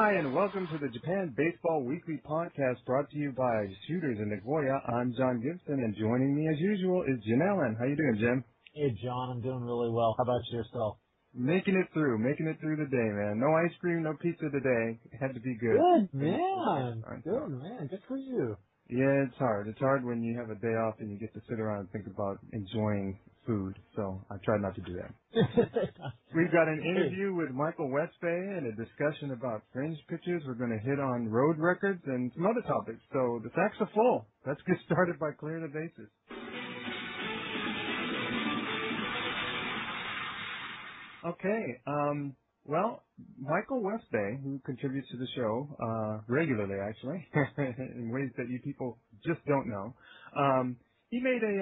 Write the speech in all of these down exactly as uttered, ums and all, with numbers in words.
Hi, and welcome to the Japan Baseball Weekly Podcast brought to you by Shooters in Nagoya. I'm John Gibson, and joining me as usual is Jim Allen. How you doing, Jim? Hey, John. I'm doing really well. How about yourself? Making it through, making it through the day, man. No ice cream, no pizza today. It had to be good. Good, man. Good, man. Good for you. Yeah, it's hard. It's hard when you have a day off and you get to sit around and think about enjoying food. So I tried not to do that. We've got an interview with Michael Westbay and a discussion about fringe pitches. We're going to hit on road records and some other topics. So the sacks are full. Let's get started by clearing the bases. Okay. Um, well, Michael Westbay, who contributes to the show uh, regularly, actually, in ways that you people just don't know, um, he made a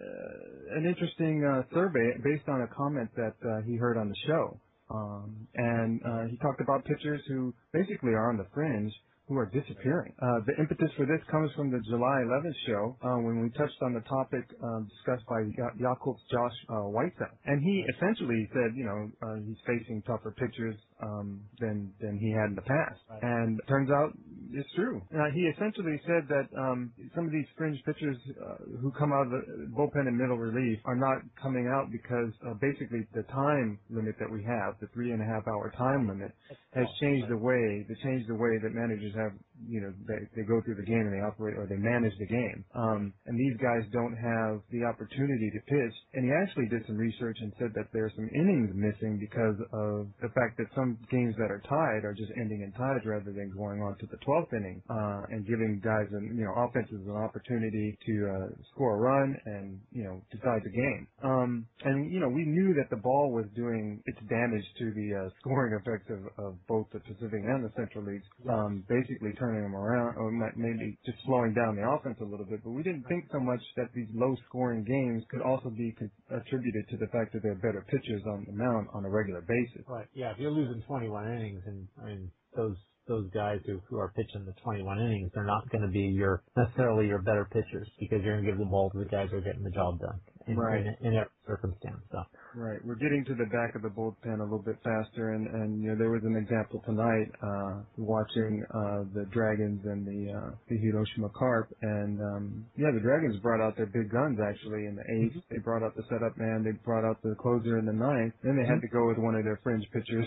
uh, an interesting uh, survey based on a comment that uh, he heard on the show, um, and uh, he talked about pitchers who basically are on the fringe, who are disappearing. Uh, the impetus for this comes from the July eleventh show uh, when we touched on the topic uh, discussed by Ya- Yakup's Josh uh, Whitesell. And he essentially said, you know, uh, he's facing tougher pitchers um, than than he had in the past. Right. And it turns out it's true. Uh, he essentially said that um, some of these fringe pitchers uh, who come out of the bullpen and middle relief are not coming out because uh, basically the time limit that we have, the three and a half hour time limit, has changed the way, they changed the way that managers have, you know, they, they go through the game and they operate or they manage the game. Um, and these guys don't have the opportunity to pitch. And he actually did some research and said that there are some innings missing because of the fact that some games that are tied are just ending in ties rather than going on to the twelfth inning, uh, and giving guys, an, you know, offenses an opportunity to, uh, score a run and, you know, decide the game. Um, and, you know, we knew that the ball was doing its damage to the, uh, scoring effects of, of both the Pacific and the Central Leagues, um, basically turning them around or maybe just slowing down the offense a little bit. But we didn't think so much that these low-scoring games could also be con- attributed to the fact that there are better pitchers on the mound on a regular basis. Right. Yeah. If you're losing twenty-one innings, and I mean those those guys who who are pitching the twenty-one innings, they're not going to be your necessarily your better pitchers because you're going to give the ball to the guys who are getting the job done in, right. in, in every circumstance. So. Right. We're getting to the back of the bullpen a little bit faster, and, and you know, there was an example tonight, uh, watching, uh, the Dragons and the, uh, the Hiroshima Carp, and, um, yeah, the Dragons brought out their big guns, actually, in the eighth. Mm-hmm. They brought out the setup man, they brought out the closer in the ninth, then they had to go with one of their fringe pitchers,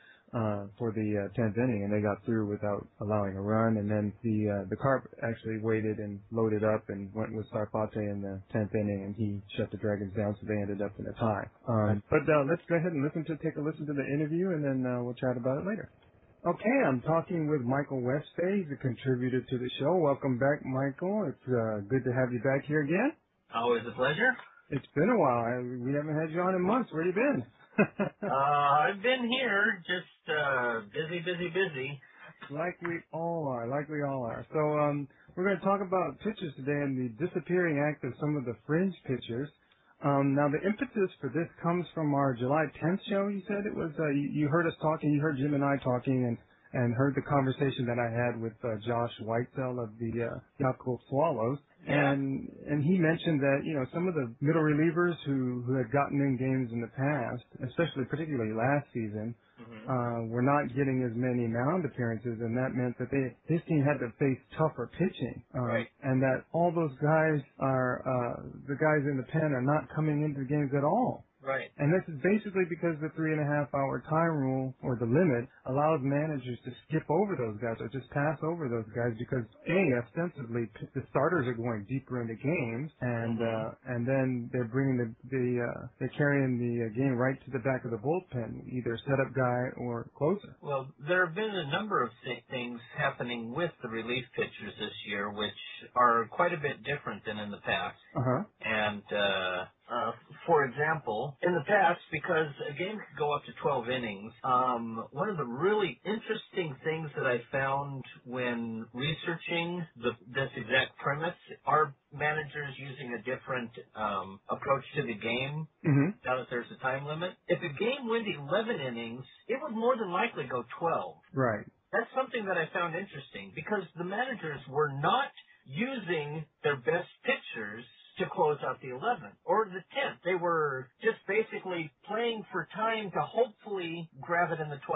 uh, for the, uh, tenth inning, and they got through without allowing a run, and then the, uh, the Carp actually waited and loaded up and went with Sarpate in the tenth inning, and he shut the Dragons down, so they ended up in a tie. Um, but, uh, let's go ahead and listen to, take a listen to the interview, and then, uh, we'll chat about it later. Okay, I'm talking with Michael Westbay. He's a contributor to the show. Welcome back, Michael. It's, uh, good to have you back here again. Always a pleasure. It's been a while. I, we haven't had you on in months. Where you been? uh, I've been here, just uh, busy, busy, busy. Like we all are, like we all are. So um, we're going to talk about pitchers today and the disappearing act of some of the fringe pitchers. Um, now, the impetus for this comes from our July tenth show. You said it was, uh, you, you heard us talking, you heard Jim and I talking, and, and heard the conversation that I had with uh, Josh Whitesell of the uh, Yakult Swallows. Yeah. And and he mentioned that, you know, some of the middle relievers who, who had gotten in games in the past, especially particularly last season, mm-hmm. uh, were not getting as many mound appearances, and that meant that they his team had to face tougher pitching. Uh, right. And that all those guys are, uh, the guys in the pen are not coming into the games at all. Right. And this is basically because the three and a half hour time rule, or the limit, allows managers to skip over those guys or just pass over those guys because, A, ostensibly, the starters are going deeper into games, and mm-hmm. uh, and then they're bringing the, the uh, they're carrying the uh, game right to the back of the bullpen, either setup guy or closer. Well, there have been a number of th- things happening with the relief pitchers this year, which are quite a bit different than in the past. Uh-huh. And, uh, Uh, for example, in the past, because a game could go up to twelve innings, um, one of the really interesting things that I found when researching the, this exact premise are managers using a different um, approach to the game, mm-hmm. now that there's a time limit. If a game went eleven innings, it would more than likely go twelve. Right. That's something that I found interesting, because the managers were not using their best pitchers to close out the eleventh or the tenth. They were just basically playing for time to hopefully grab it in the twelfth.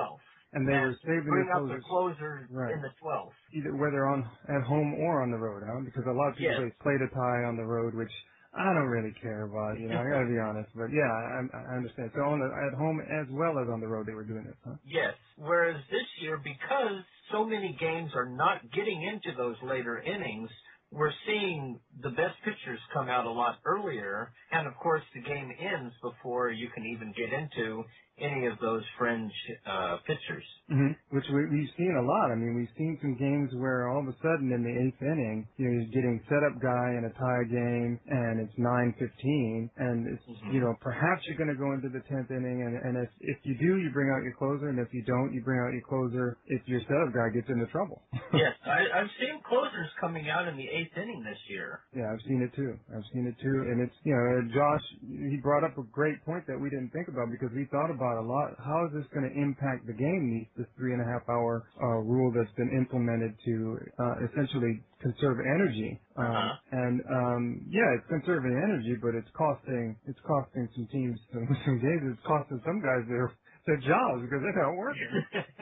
and they and were saving bring their up the closers. closer Right. in the twelfth. Either whether on at home or on the road, huh? Because a lot of people Yes. say play to tie on the road, which I don't really care about. You know, I gotta be honest. But yeah, I, I understand. So on the, at home as well as on the road, they were doing this, huh? Yes. Whereas this year, because so many games are not getting into those later innings, we're seeing the best pitchers come out a lot earlier, and of course the game ends before you can even get into any of those fringe uh, pitchers. Mm-hmm. Which we, we've seen a lot. I mean, we've seen some games where all of a sudden in the eighth inning, you know, you're getting setup guy in a tie game, and it's nine fifteen, and it's, Mm-hmm. you know, perhaps you're going to go into the tenth inning, and, and if, if you do, you bring out your closer, and if you don't, you bring out your closer if your setup guy gets into trouble. Yes, I, I've seen closers coming out in the eighth inning this year. Yeah, I've seen it too. I've seen it too. And it's, you know, Josh, he brought up a great point that we didn't think about because we thought about a lot. How is this going to impact the game, these, this three and a half hour uh, rule that's been implemented to uh, essentially conserve energy? Um, Uh-huh. and, um, yeah, it's conserving energy, but it's costing, it's costing some teams some, some games. It's costing some guys their, their jobs because they're not working.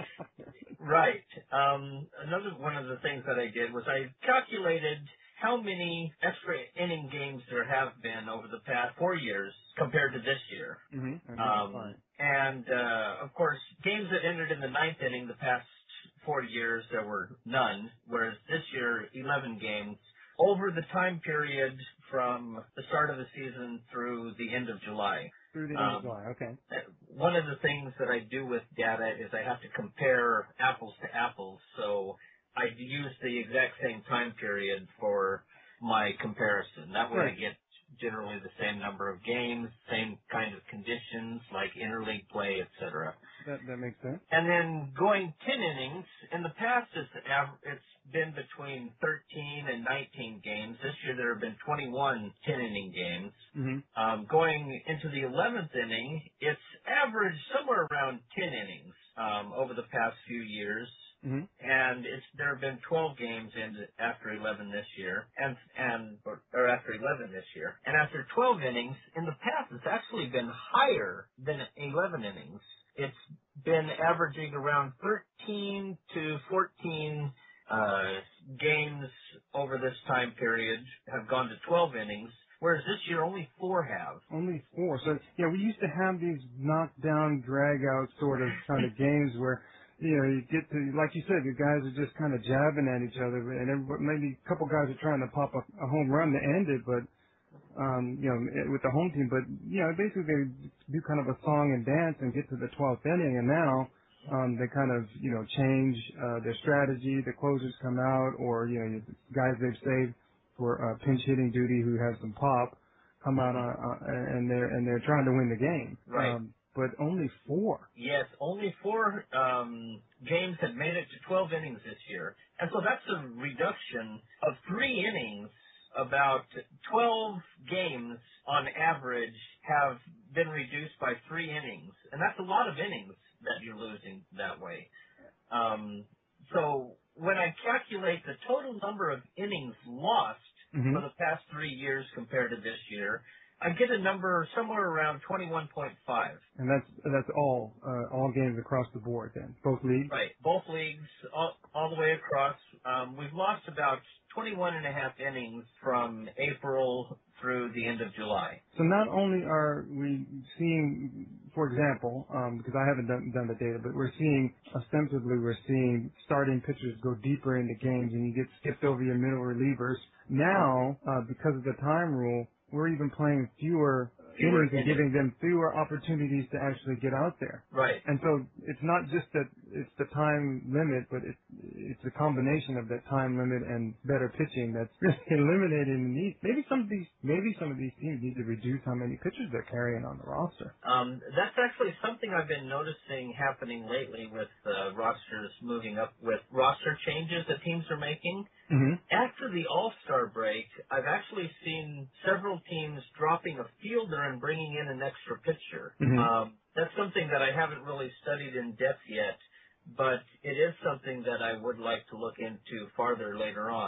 Right. Um, another one of the things that I did was I calculated how many extra inning games there have been over the past four years compared to this year. Mm-hmm. Um, and, uh, of course, games that ended in the ninth inning the past four years, there were none, whereas this year, eleven games. Over the time period from the start of the season through the end of July. Through the end Um, of July, okay. One of the things that I do with data is I have to compare apples to apples. So I use the exact same time period for my comparison. That way Right. I get generally the same number of games, same kind of conditions like interleague play, et cetera. That, that makes sense. And then going ten innings, in the past it's, av- it's been between thirteen and nineteen games. This year there have been twenty-one ten-inning games. Mm-hmm. Um, going into the eleventh inning, it's averaged somewhere around ten innings um, over the past few years. Mm-hmm. And it's there have been twelve games in after eleven this year, and and or, or after eleven this year, and after twelve innings in the past, it's actually been higher than eleven innings. It's been averaging around thirteen to fourteen uh, games over this time period have gone to twelve innings, whereas this year only four have. Only four. So yeah, we used to have these knockdown, drag out sort of kind of games where, you know, you get to, like you said, the guys are just kind of jabbing at each other, and everybody, maybe a couple guys are trying to pop a, a home run to end it, but, um, you know, with the home team, but, you know, basically they do kind of a song and dance and get to the twelfth inning, and now, um, they kind of, you know, change, uh, their strategy, the closers come out, or, you know, guys they've saved for, uh, pinch hitting duty who have some pop, come out on, uh, and they're, and they're trying to win the game. Right. Um, but only four. Yes, only four um, games have made it to twelve innings this year. And so that's a reduction of three innings. About twelve games on average have been reduced by three innings. And that's a lot of innings that you're losing that way. Um, so when I calculate the total number of innings lost Mm-hmm. for the past three years compared to this year, I get a number somewhere around twenty-one point five. And that's that's all uh, all games across the board then, both leagues. Right, both leagues, all, all the way across. Um, we've lost about twenty-one and a half innings from April through the end of July. So not only are we seeing, for example, um, because I haven't done, done the data, but we're seeing ostensibly we're seeing starting pitchers go deeper into games, and you get skipped over your middle relievers. Now, uh, because of the time rule, we're even playing fewer Fewer innings and innings. giving them fewer opportunities to actually get out there. Right. And so it's not just that it's the time limit, but it's it's a combination of that time limit and better pitching that's really eliminating the need. Maybe some of these maybe some of these teams need to reduce how many pitchers they're carrying on the roster. Um, that's actually something I've been noticing happening lately with uh, rosters moving up, with roster changes that teams are making. Mm-hmm. After the All-Star break, I've actually seen several teams dropping a fielder and bringing in an extra pitcher. Mm-hmm. Um, that's something that I haven't really studied in depth yet, but it is something that I would like to look into farther later on.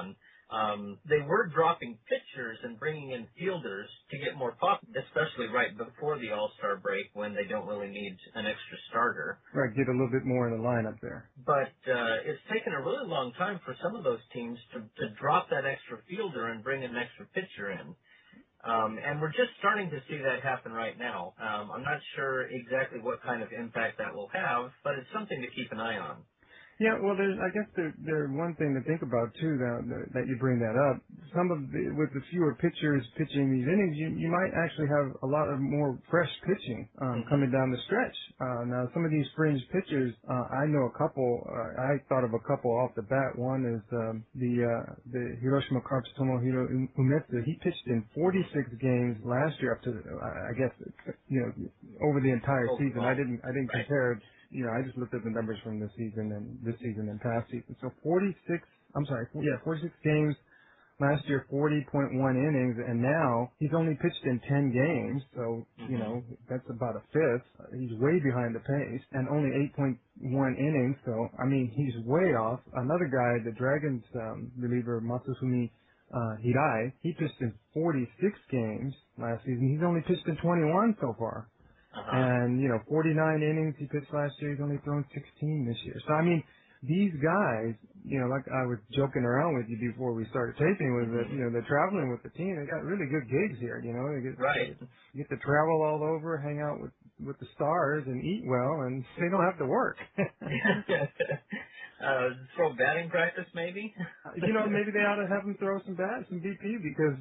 um, they were dropping pitchers and bringing in fielders to get more pop, especially right before the All-Star break when they don't really need an extra starter. Right, get a little bit more in the lineup there. But uh, it's taken a really long time for some of those teams to, to drop that extra fielder and bring an extra pitcher in. Um, and we're just starting to see that happen right now. Um, I'm not sure exactly what kind of impact that will have, but it's something to keep an eye on. Yeah, well, there's, I guess there, there one thing to think about too. That that you bring that up. Some of the, with the fewer pitchers pitching these innings, you you might actually have a lot of more fresh pitching um, Mm-hmm. coming down the stretch. Uh, now, some of these fringe pitchers, uh, I know a couple. Uh, I thought of a couple off the bat. One is um, the uh, the Hiroshima Cubs Tomohiro Umetsu. He pitched in forty-six games last year, up to uh, I guess you know over the entire Overall. season. I didn't I didn't Right. compare it. You know, I just looked at the numbers from this season and this season and past season. So forty-six, I'm sorry, yeah, forty-six games last year, forty point one innings, and now he's only pitched in ten games. So, you Mm-hmm. know, that's about a fifth. He's way behind the pace and only eight point one innings. So, I mean, he's way off. Another guy, the Dragons um, reliever, Masafumi uh, Hirai, he pitched in forty-six games last season. He's only pitched in twenty-one so far. Uh-huh. And, you know, forty-nine innings he pitched last year. He's only thrown sixteen this year. So, I mean, these guys, you know, like I was joking around with you before we started taping, was that, Mm-hmm. you know, they're traveling with the team. They got really good gigs here, you know. They get, Right. they get to travel all over, hang out with, with the stars and eat well, and they don't have to work. uh, throw batting practice, maybe? You know, maybe they ought to have them throw some bats, some B P, because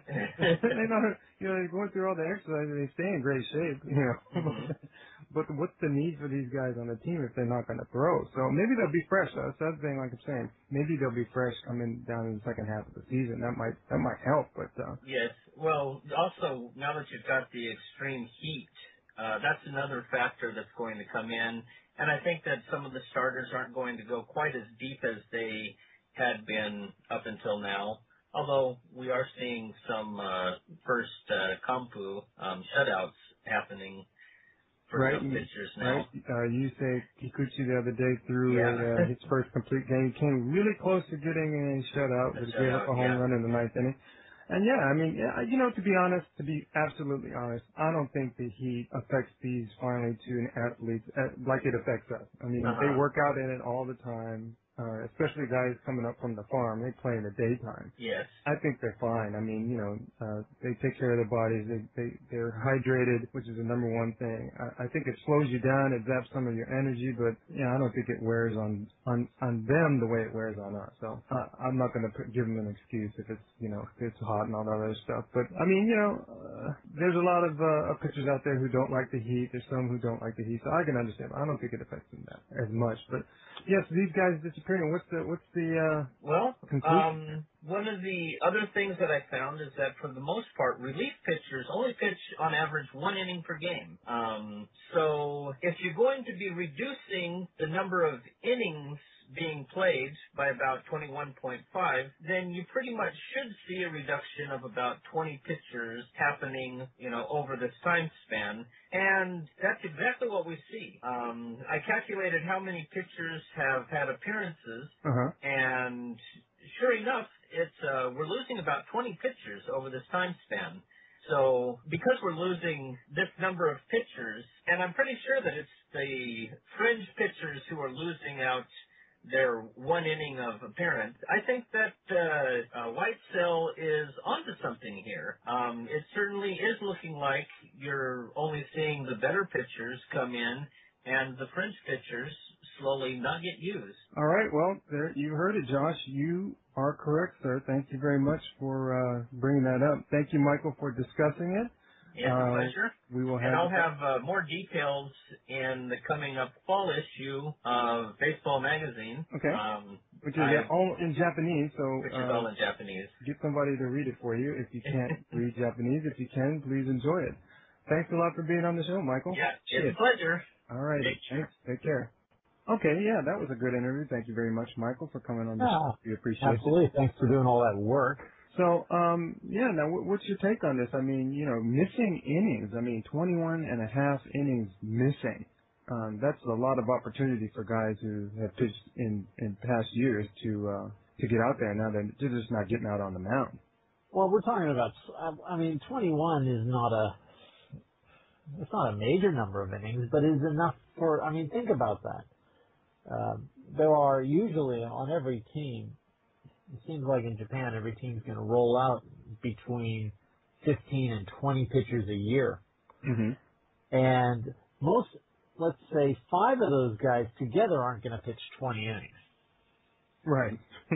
they know, you know, they're going through all the exercise, they stay in great shape, you know. Mm-hmm. But what's the need for these guys on the team if they're not going to throw? So maybe they'll be fresh. That's the other thing, like I'm saying. Maybe they'll be fresh coming down in the second half of the season. That might that might help. But uh, Yes. Well, also, now that you've got the extreme heat, uh, that's another factor that's going to come in. And I think that some of the starters aren't going to go quite as deep as they had been up until now. Although we are seeing some uh, first uh, Kampu um, shutouts happening for right, some pitchers right. now. Uh, you say Kikuchi the other day threw a, Yeah. uh, his first complete game. He came really close to getting a shutout, A but he gave up shutout, a home yeah. run in the ninth inning. And yeah, I mean, yeah, you know, to be honest, to be absolutely honest, I don't think the heat affects these finally two athletes uh, like it affects us. I mean, they Uh-huh. work out in it all the time, uh, especially guys coming up from the farm. They play in the daytime. Yes. I think they're fine. I mean, you know, uh, they take care of their bodies. They, they, they're hydrated, which is the number one thing. I, I think it slows you down. It zaps some of your energy, but yeah, I don't think it wears on, on, on them the way it wears on us. So uh, I'm not going to give them an excuse if it's, you know, if it's hot and all that other stuff. But I mean, you know, uh, there's a lot of, uh, of pitchers out there who don't like the heat. There's some who don't like the heat. So I can understand. I don't think it affects them that as much, but yes, these guys disappearing. What's the, what's the, uh, Well, conclusion? um, one of the other things that I found is that for the most part, relief pitchers only pitch on average one inning per game. Um, so if you're going to be reducing the number of innings being played by about twenty-one point five, then you pretty much should see a reduction of about twenty pitchers happening, you know, over this time span. And that's exactly what we see. Um, I calculated how many pitchers have had appearances, Uh-huh. and sure enough, it's uh, we're losing about twenty pitchers over this time span. So because we're losing this number of pitchers, and I'm pretty sure that it's the fringe pitchers who are losing out their one inning of appearance, I think that uh, uh, Whitesell is onto something here. Um, it certainly is looking like you're only seeing the better pitchers come in and the fringe pitchers slowly not get used. All right. Well, there, you heard it, Josh. You are correct, sir. Thank you very much for uh, bringing that up. Thank you, Michael, for discussing it. It's a Uh, pleasure. we will And have. I'll have uh, more details in the coming up fall issue of Baseball Magazine. Okay. Um, Which is I, all in Japanese, so which is uh, all in Japanese. get somebody to read it for you. If you can't read Japanese, if you can, please enjoy it. Thanks a lot for being on the show, Michael. Yeah, it's Cheers. a pleasure. All right. Take care. Thanks. Take care. Okay. Yeah, that was a good interview. Thank you very much, Michael, for coming on the Yeah, show. We appreciate it. absolutely. Thanks for doing all that work. So, um, yeah, now wh- what's your take on this? I mean, you know, missing innings. I mean, twenty-one and a half innings missing. um, that's a lot of opportunity for guys who have pitched in, in past years to uh, to get out there. Now they're just not getting out on the mound. Well, we're talking about, I mean, twenty-one is not a, it's not a major number of innings, but it is enough for, I mean, think about that. Uh, there are usually on every team, it seems like in Japan, every team's going to roll out between fifteen and twenty pitchers a year. Mm-hmm. And most, let's say, five of those guys together aren't going to pitch twenty innings. Right.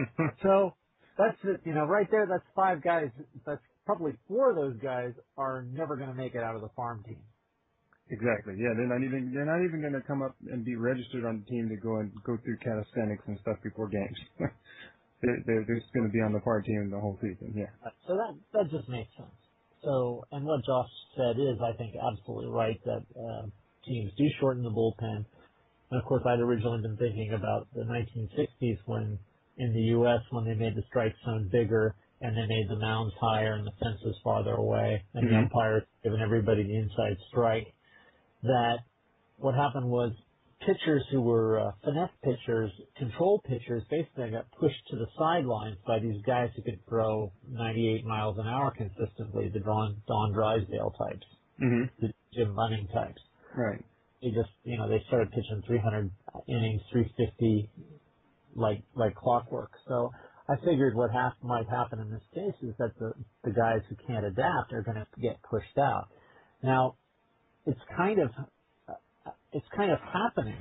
So that's it, you know, right there, that's five guys. That's probably four of those guys are never going to make it out of the farm team. Exactly. Yeah, they're not even they're not even going to come up and be registered on the team to go and go through calisthenics and stuff before games. they're, they're they're just going to be on the farm team the whole season. Yeah. So that that just makes sense. So, and what Josh said is, I think, absolutely right that uh, teams do shorten the bullpen. And of course, I'd originally been thinking about the nineteen sixties when in the U S when they made the strike zone bigger and they made the mounds higher and the fences farther away and Mm-hmm. the umpires giving everybody the inside strike. That what happened was pitchers who were uh, finesse pitchers, control pitchers, basically got pushed to the sidelines by these guys who could throw ninety-eight miles an hour consistently, the Don, Don Drysdale types, Mm-hmm. the Jim Bunning types. Right. They just, you know, they started pitching three hundred innings, three fifty, like like clockwork. So I figured what hap- might happen in this case is that the, the guys who can't adapt are going to get pushed out. Now, it's kind of uh, it's kind of happening.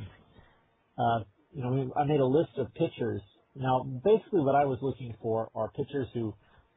Uh, you know, we, I made a list of pitchers. Now, basically, what I was looking for are pitchers who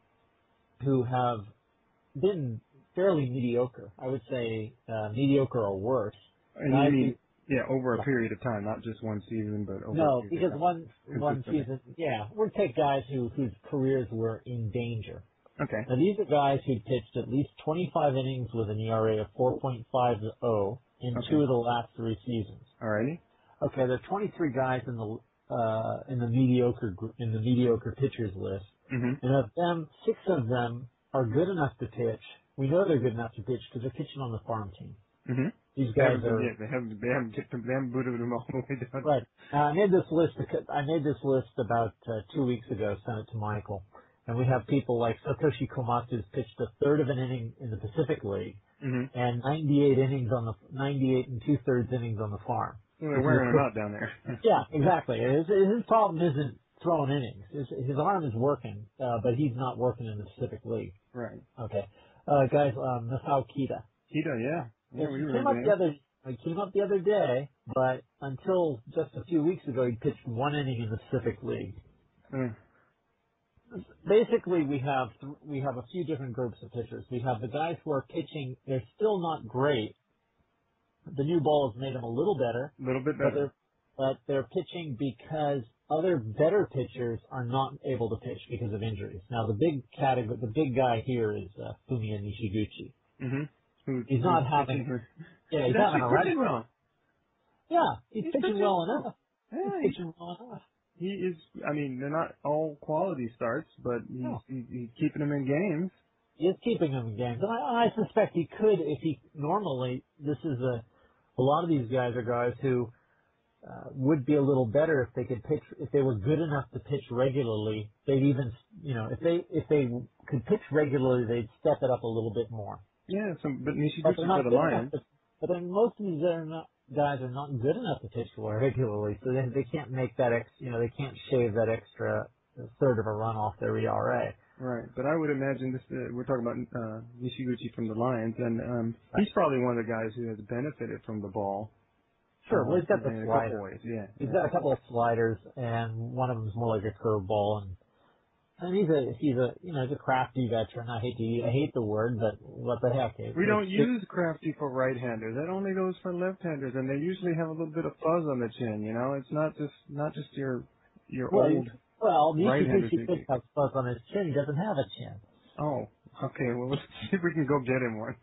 who have been fairly mediocre. I would say uh, mediocre or worse. And Guys you mean, yeah, over a period of time, not just one season, but over no, a period because of time. one one Consistently. season, yeah, we'll take guys who whose careers were in danger. Okay. Now, these are guys who pitched at least twenty-five innings with an E R A of four point five oh in Okay. two of the last three seasons. Alrighty. Okay, there are twenty-three guys in the uh, in the mediocre gr- in the mediocre pitchers list, Mm-hmm. and of them, six of them are good enough to pitch. We know they're good enough to pitch because they're pitching on the farm team. Mm-hmm. These They guys haven't, are yeah, they haven't, they haven't, get them, they haven't booted them all the way down. right. Now, I made this list. Because I made this list about uh, two weeks ago. Sent it to Michael, and we have people like Satoshi Komatsu's pitched a third of an inning in the Pacific League, Mm-hmm. and ninety-eight innings on the ninety-eight and two thirds innings on the farm. Well, they're wearing them out down there. Yeah, exactly. His, his problem isn't throwing innings. His, his arm is working, uh, but he's not working in the Pacific League. Right. Okay, uh, guys, um, Masao Kita. Kita, yeah. Yeah, we he came remember up him. the other. He came up the other day, but until just a few weeks ago, he pitched one inning in the Pacific League. Mm. Basically, we have we have a few different groups of pitchers. We have the guys who are pitching; they're still not great. The new ball has made them a little better, A little bit but better. they're but they're pitching because other better pitchers are not able to pitch because of injuries. Now, the big category, the big guy here is uh, Fumiya Nishiguchi. Mm-hmm. Who, He's not who's having. pitching- Yeah, he's He's having actually a right. pitching well. Yeah, he's, He's pitching, pitching well well. enough. Yeah, he's he, pitching well enough. he is, I mean, they're not all quality starts, but he's, No. he's, he's keeping them in games. He is keeping him in games, and I, I suspect he could if he normally. This is a. A lot of these guys are guys who uh, would be a little better if they could pitch. If they were good enough to pitch regularly, they'd even, you know, if they if they could pitch regularly, they'd step it up a little bit more. Yeah, some, but But Nishiguchi they're not for the good enough. Lions. To, but then most of these are not, guys are not good enough to pitch regularly, so they they can't make that ex. You know, they can't shave that extra third of a run off their E R A. Right, but I would imagine this. Uh, we're talking about uh, Nishiguchi from the Lions, and um, he's probably one of the guys who has benefited from the ball. Sure, uh, well, he's got the in a slider. couple ways. Yeah, He's yeah. got a couple of sliders, and one of them's more like a curveball, and and he's a he's a you know he's a crafty veteran. I hate to I hate the word, but what the heck? It, We don't it's, use crafty for right-handers. That only goes for left-handers, and they usually have a little bit of fuzz on the chin. You know, it's not just not just your your well, old. well, right-handers Nishiguchi who- could have fuzz on his chin. He doesn't have a chin. Oh, okay. Well, let's see if we can go get him one.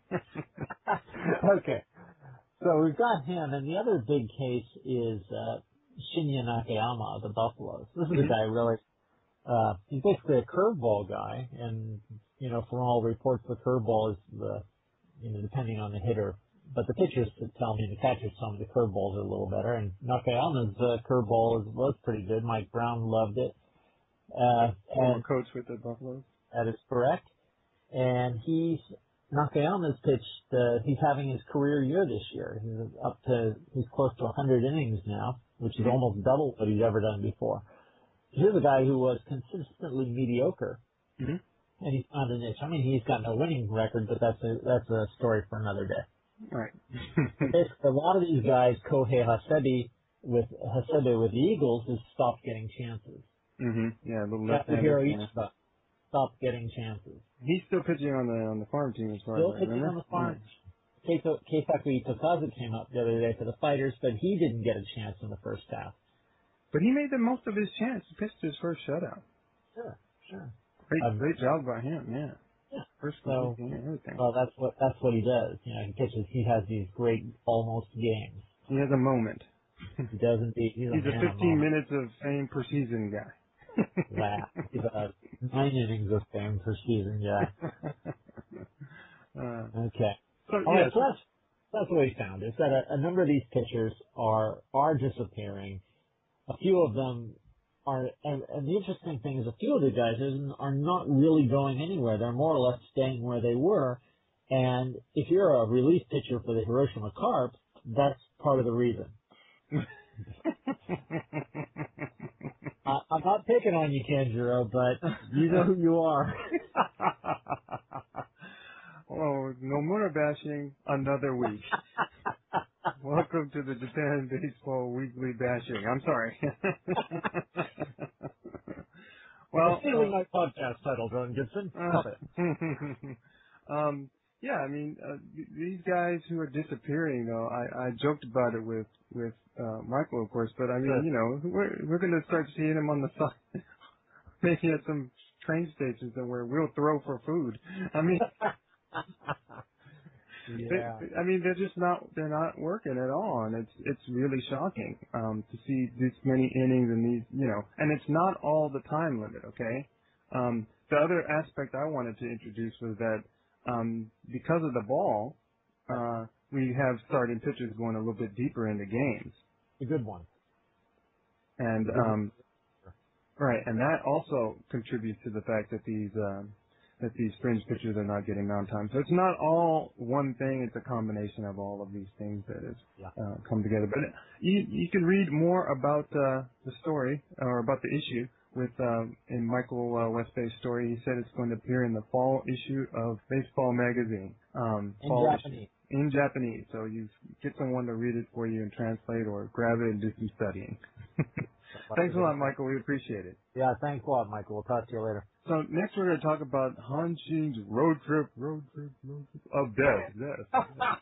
Okay, so we've got him, and the other big case is uh, Shinya Nakayama of the Buffaloes. This is a guy really. Uh, he's basically a curveball guy, and you know, from all reports, the curveball is the, you know, depending on the hitter, but the pitchers tell me, the catchers tell me the curveballs are a little better. And Nakayama's uh, curveball is, was pretty good. Mike Brown loved it. Uh, Former and coach with the Buffaloes. that is correct. And he's Nakayama's pitched. Uh, he's having his career year this year. He's up to he's close to one hundred innings now, which is almost double what he's ever done before. Here's a guy who was consistently mediocre, mm-hmm. and he's found a niche. I mean, he's got no winning record, but that's a that's a story for another day. Right. Basically, a lot of these guys, Kohei Hasebe with Hasebe with the Eagles, has stopped getting chances. Mm-hmm. Yeah, the Katsuhiro left-handed. Ichida stopped getting chances. He's still pitching on the on the farm team as far Still as I pitching remember. on the farm. Keito- Keisaku Itokazu came up the other day for the Fighters, but he didn't get a chance in the first half. But he made the most of his chance. He pitched his first shutout. Sure, sure. Great, Um, great job by him. Yeah. Yeah. First So, complete game, everything. well, that's what that's what he does. You know, he pitches. He has these great almost games. He has a moment. He doesn't. He's, He's a, a man fifteen of minutes of fame per season guy. that. He's a nine innings of fame per season guy. uh, Okay. so, All yeah, right. So that's that's what we found is that a, a number of these pitchers are are disappearing. A few of them are, and, and the interesting thing is, a few of the guys are not really going anywhere. They're more or less staying where they were. And if you're a relief pitcher for the Hiroshima Carp, that's part of the reason. I, I'm not picking on you, Kenjiro, but you know who you are. Oh, no more bashing, another week. Welcome to the Japan Baseball Weekly Bashing. I'm sorry. Well, I'm stealing uh, my podcast title, Ron Gibson. Stop it. um, yeah, I mean, uh, th- these guys who are disappearing, though, I, I joked about it with, with, uh, Michael, of course, but I mean, Sure. you know, we're, we're going to start seeing them on the side, maybe at some train stations and where we'll throw for food. I mean, Yeah. they, I mean, they're just not, they're not working at all, and it's, it's really shocking, um, to see this many innings and these, you know, and it's not all the time limit, okay? Um, the other aspect I wanted to introduce was that, um, because of the ball, uh, we have starting pitchers going a little bit deeper into games. A good one. And, um, right, and that also contributes to the fact that these, um, that these fringe pitchers are not getting on time. So it's not all one thing, it's a combination of all of these things that has Yeah. uh, come together. But you, you can read more about uh, the story, or about the issue, with um, in Michael uh, Westbay's story. He said it's going to appear in the fall issue of Baseball Magazine. Um, In fall Japanese. Issue, in Japanese. So you get someone to read it for you and translate, or grab it and do some studying. Thanks a lot, Michael. We appreciate it. Yeah, thanks a lot, Michael. We'll talk to you later. So next we're going to talk about Hanshin's road trip, road trip, road trip of death. Death.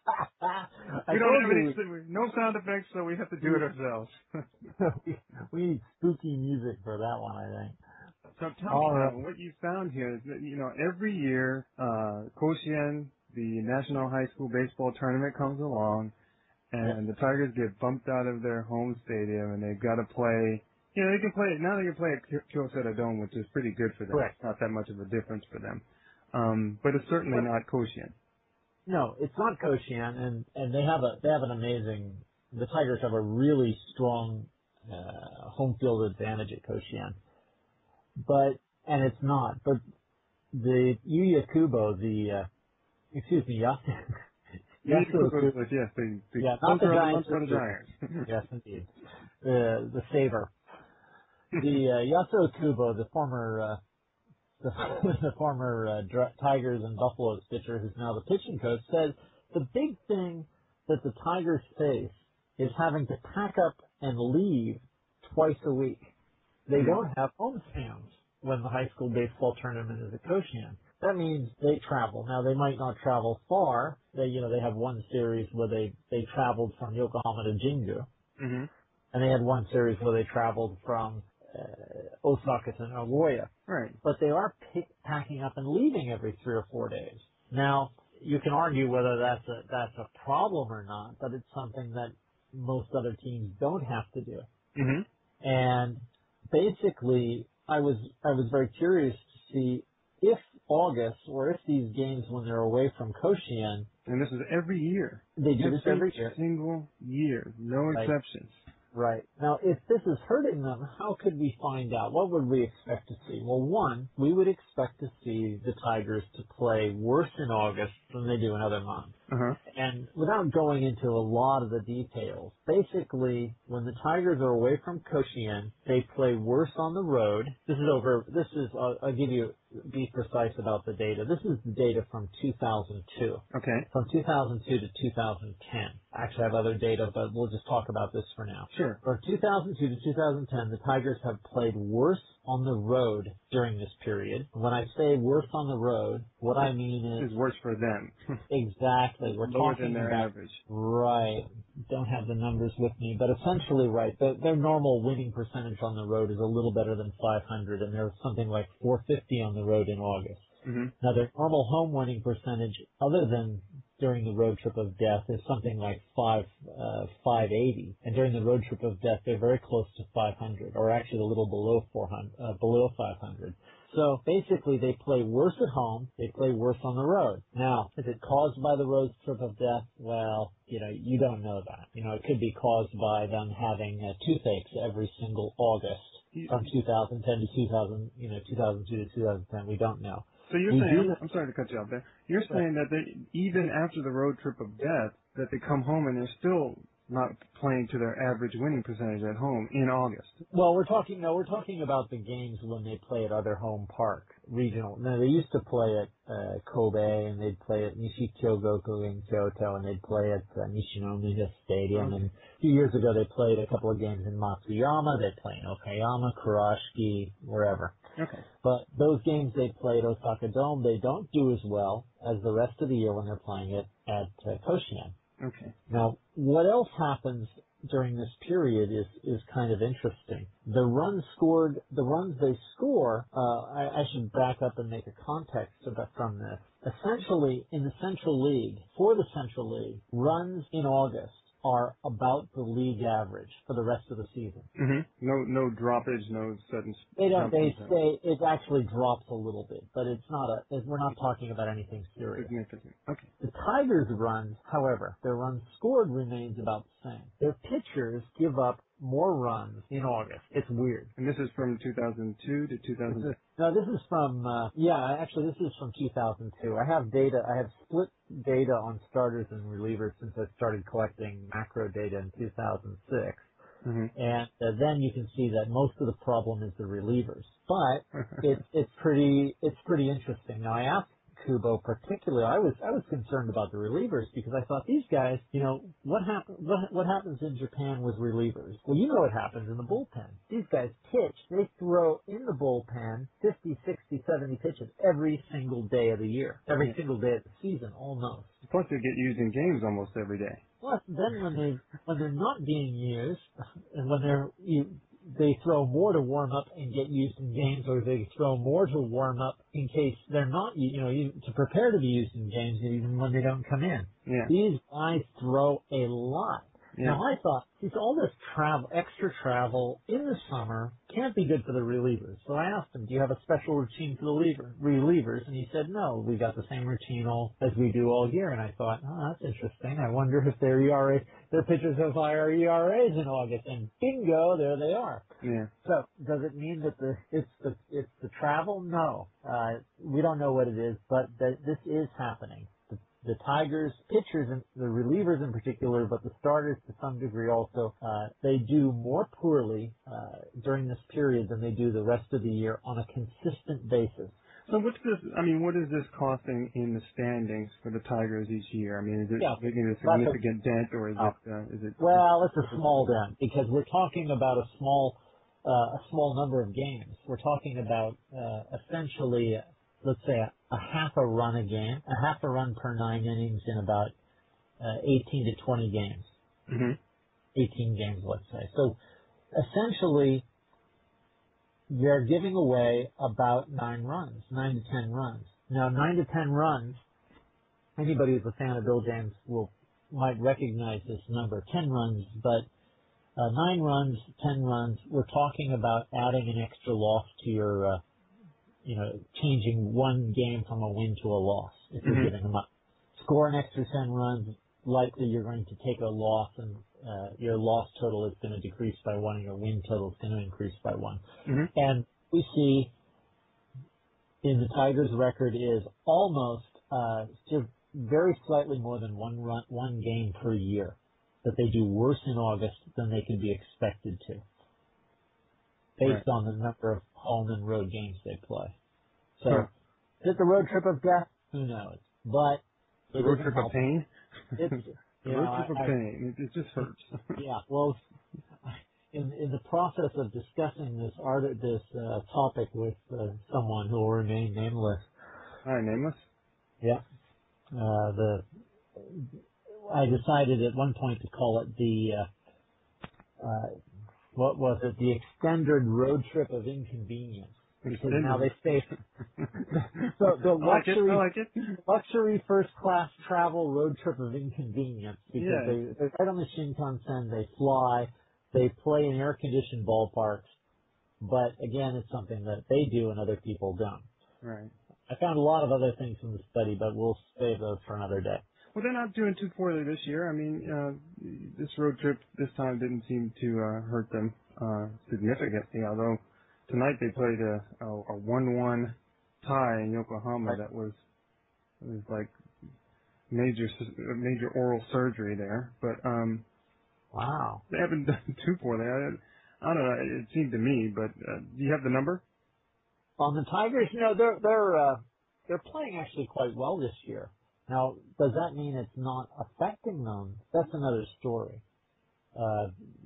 I We don't told have you any, no sound effects, so we have to do it ourselves. we, we need spooky music for that one, I think. So tell All me right. now, what you found here is that, you know, every year, uh, Koshien, the National High School Baseball Tournament, comes along, and the Tigers get bumped out of their home stadium, and they've got to play. You know, they can play, now they can play at Ky- Kyocera Dome, which is pretty good for them. Correct. It's not that much of a difference for them. Um, but it's certainly not Koshien. No, it's not Koshien, and and they have a they have an amazing. The Tigers have a really strong uh, home field advantage at Koshien, but and it's not. But the Yuya Kubo, the uh, excuse me, Yas- Yasuo Kubo, Yes, the, the yeah, not the Giants, for the Giants. yes, indeed, the the saver. The uh, Yasuo Kubo, the former uh, the, the former uh, Dr- Tigers and Buffaloes pitcher, who's now the pitching coach, says the big thing that the Tigers face is having to pack up and leave twice a week. They Mm-hmm. don't have home stands when the high school baseball tournament is at Koshien. That means they travel. Now they might not travel far. They, you know, they have one series where they they traveled from Yokohama to Jingu, Mm-hmm. and they had one series where they traveled from uh, Osaka to Nagoya. Right. But they are pick, packing up and leaving every three or four days. Now, you can argue whether that's a that's a problem or not, but it's something that most other teams don't have to do. Mm-hmm. And basically, I was I was very curious to see if August, or if these games when they're away from Koshien, and this is every year. They do every this every year. single year, no Right. exceptions. Right. Now, if this is hurting them, how could we find out? What would we expect to see? Well, one, we would expect to see the Tigers to play worse in August than they do in other months. Uh-huh. And without going into a lot of the details, basically, when the Tigers are away from Koshien, they play worse on the road. This is over, this is, I'll, I'll give you, be precise about the data. This is the data from two thousand two. Okay. From two thousand two to two thousand ten. Actually, I have other data, but we'll just talk about this for now. Sure. From two thousand two to two thousand ten, the Tigers have played worse on the road during this period. When I say worse on the road, what I mean is... This is worse for them. Exactly. We're Lower talking than their about... average. Right. Don't have the numbers with me, but essentially, right, the, their normal winning percentage on the road is a little better than five hundred, and there was something like four fifty on the road in August. Mm-hmm. Now, their normal home winning percentage, other than during the road trip of death, is something like five, uh, five eighty. And during the road trip of death, they're very close to five hundred, or actually a little below four hundred, uh, below five hundred. So basically, they play worse at home. They play worse on the road. Now, is it caused by the road trip of death? Well, you know, you don't know that. You know, it could be caused by them having uh, toothaches every single August from two thousand ten to two thousand, you know, two thousand two to two thousand ten. We don't know. So you're we saying, do, I'm sorry to cut you off there. You're saying that they, even after the road trip of death, that they come home and they're still not playing to their average winning percentage at home in August. Well, we're talking, no, we're talking about the games when they play at other home park, regional. No, they used to play at uh, Kobe, and they'd play at Nishikyogoku in Kyoto, and they'd play at uh, Nishinomiya Stadium. Okay. And a few years ago, they played a couple of games in Matsuyama. They'd play in Okayama, Kurashiki, wherever. Okay. But those games they play at Osaka Dome, they don't do as well as the rest of the year when they're playing it at uh, Koshien. Okay. Now, what else happens during this period is, is kind of interesting. The runs scored, the runs they score, uh, I, I should back up and make a context about, from this. Essentially, in the Central League, for the Central League, runs in August are about the league average for the rest of the season. Mm-hmm. No, no droppage, no sudden. They don't. They jump. say it actually drops a little bit, but it's not a. It, we're not talking about anything serious. Significant. Okay. The Tigers' runs, however, their runs scored remains about the same. Their pitchers give up more runs in August. It's weird. And this is from two thousand two to two thousand. No, this is from. Uh, yeah, actually, this is from two thousand two. I have data. I have split data on starters and relievers since I started collecting macro data in two thousand six. Mm-hmm. And uh, then you can see that most of the problem is the relievers. But it's it's pretty it's pretty interesting. Now I asked Kubo particularly, I was I was concerned about the relievers because I thought these guys, you know, what happen what what happens in Japan with relievers? Well, you know what happens in the bullpen. These guys pitch, they throw in the bullpen fifty, sixty, seventy pitches every single day of the year, every single day of the season, almost. Plus, they get used in games almost every day. Plus, then when they when they're not being used, and when they're you, they throw more to warm up and get used in games, or they throw more to warm up in case they're not, you know, to prepare to be used in games, even when they don't come in. Yeah. These guys throw a lot. Yeah. Now I thought, geez, all this travel, extra travel in the summer can't be good for the relievers. So I asked him, do you have a special routine for the reliever, relievers? And he said, no, we got the same routine all, as we do all year. And I thought, oh, that's interesting. I wonder if their E R A, their pitchers have higher E R As in August. And bingo, there they are. Yeah. So does it mean that the it's the it's the travel? No, uh, we don't know what it is, but that this is happening. The Tigers, pitchers, and the relievers in particular, but the starters to some degree also, uh, they do more poorly uh, during this period than they do the rest of the year on a consistent basis. So what's this, I mean, what is this costing in the standings for the Tigers each year? I mean, is it Yeah, making a significant dent, or is oh, it, uh, is it? Well, it's a small dent, because we're talking about a small, uh, a small number of games. We're talking about, uh, essentially, let's say a, a half a run a game, a half a run per nine innings in about uh, eighteen to twenty games. Mm-hmm. eighteen games, let's say. So essentially, you're giving away about nine runs, nine to ten runs. Now, nine to ten runs, anybody who's a fan of Bill James will might recognize this number, ten runs, but uh, nine runs, ten runs, we're talking about adding an extra loss to your uh, you know, changing one game from a win to a loss if you're Mm-hmm. giving them up. Score an extra ten runs, likely you're going to take a loss, and uh, your loss total is going to decrease by one, and your win total is going to increase by one. Mm-hmm. And we see in the Tigers' record is almost uh, just very slightly more than one run, one game per year, that they do worse in August than they can be expected to, based Right. on the number of home and road games they play. So, Huh. is it the road trip of death? Who knows? But The it road isn't trip of helping. pain? It's, The you road know, trip of I, I, pain. It, it just hurts. yeah, well, in, in the process of discussing this art, this uh, topic with uh, someone who will remain nameless, Hi, nameless. yeah, uh, the I decided at one point to call it the uh, uh, what was it? The extended road trip of inconvenience, because now they say so the I like it. I luxury like it. luxury first class travel road trip of inconvenience, because Yeah. they they're right on the Shinkansen, they fly, they play in air conditioned ballparks, but again, it's something that they do and other people don't. Right. I found a lot of other things from the study, but we'll save those for another day. Well, they're not doing too poorly this year. I mean, uh, this road trip this time didn't seem to uh, hurt them uh, significantly, although tonight they played a, a, a one one tie in Yokohama that was it was like major s- major oral surgery there. But um, Wow. they haven't done too poorly. I, I don't know. It seemed to me, but uh, do you have the number? On the Tigers, you know, they're they're uh, they're playing actually quite well this year. Now, does that mean it's not affecting them? That's another story. Uh,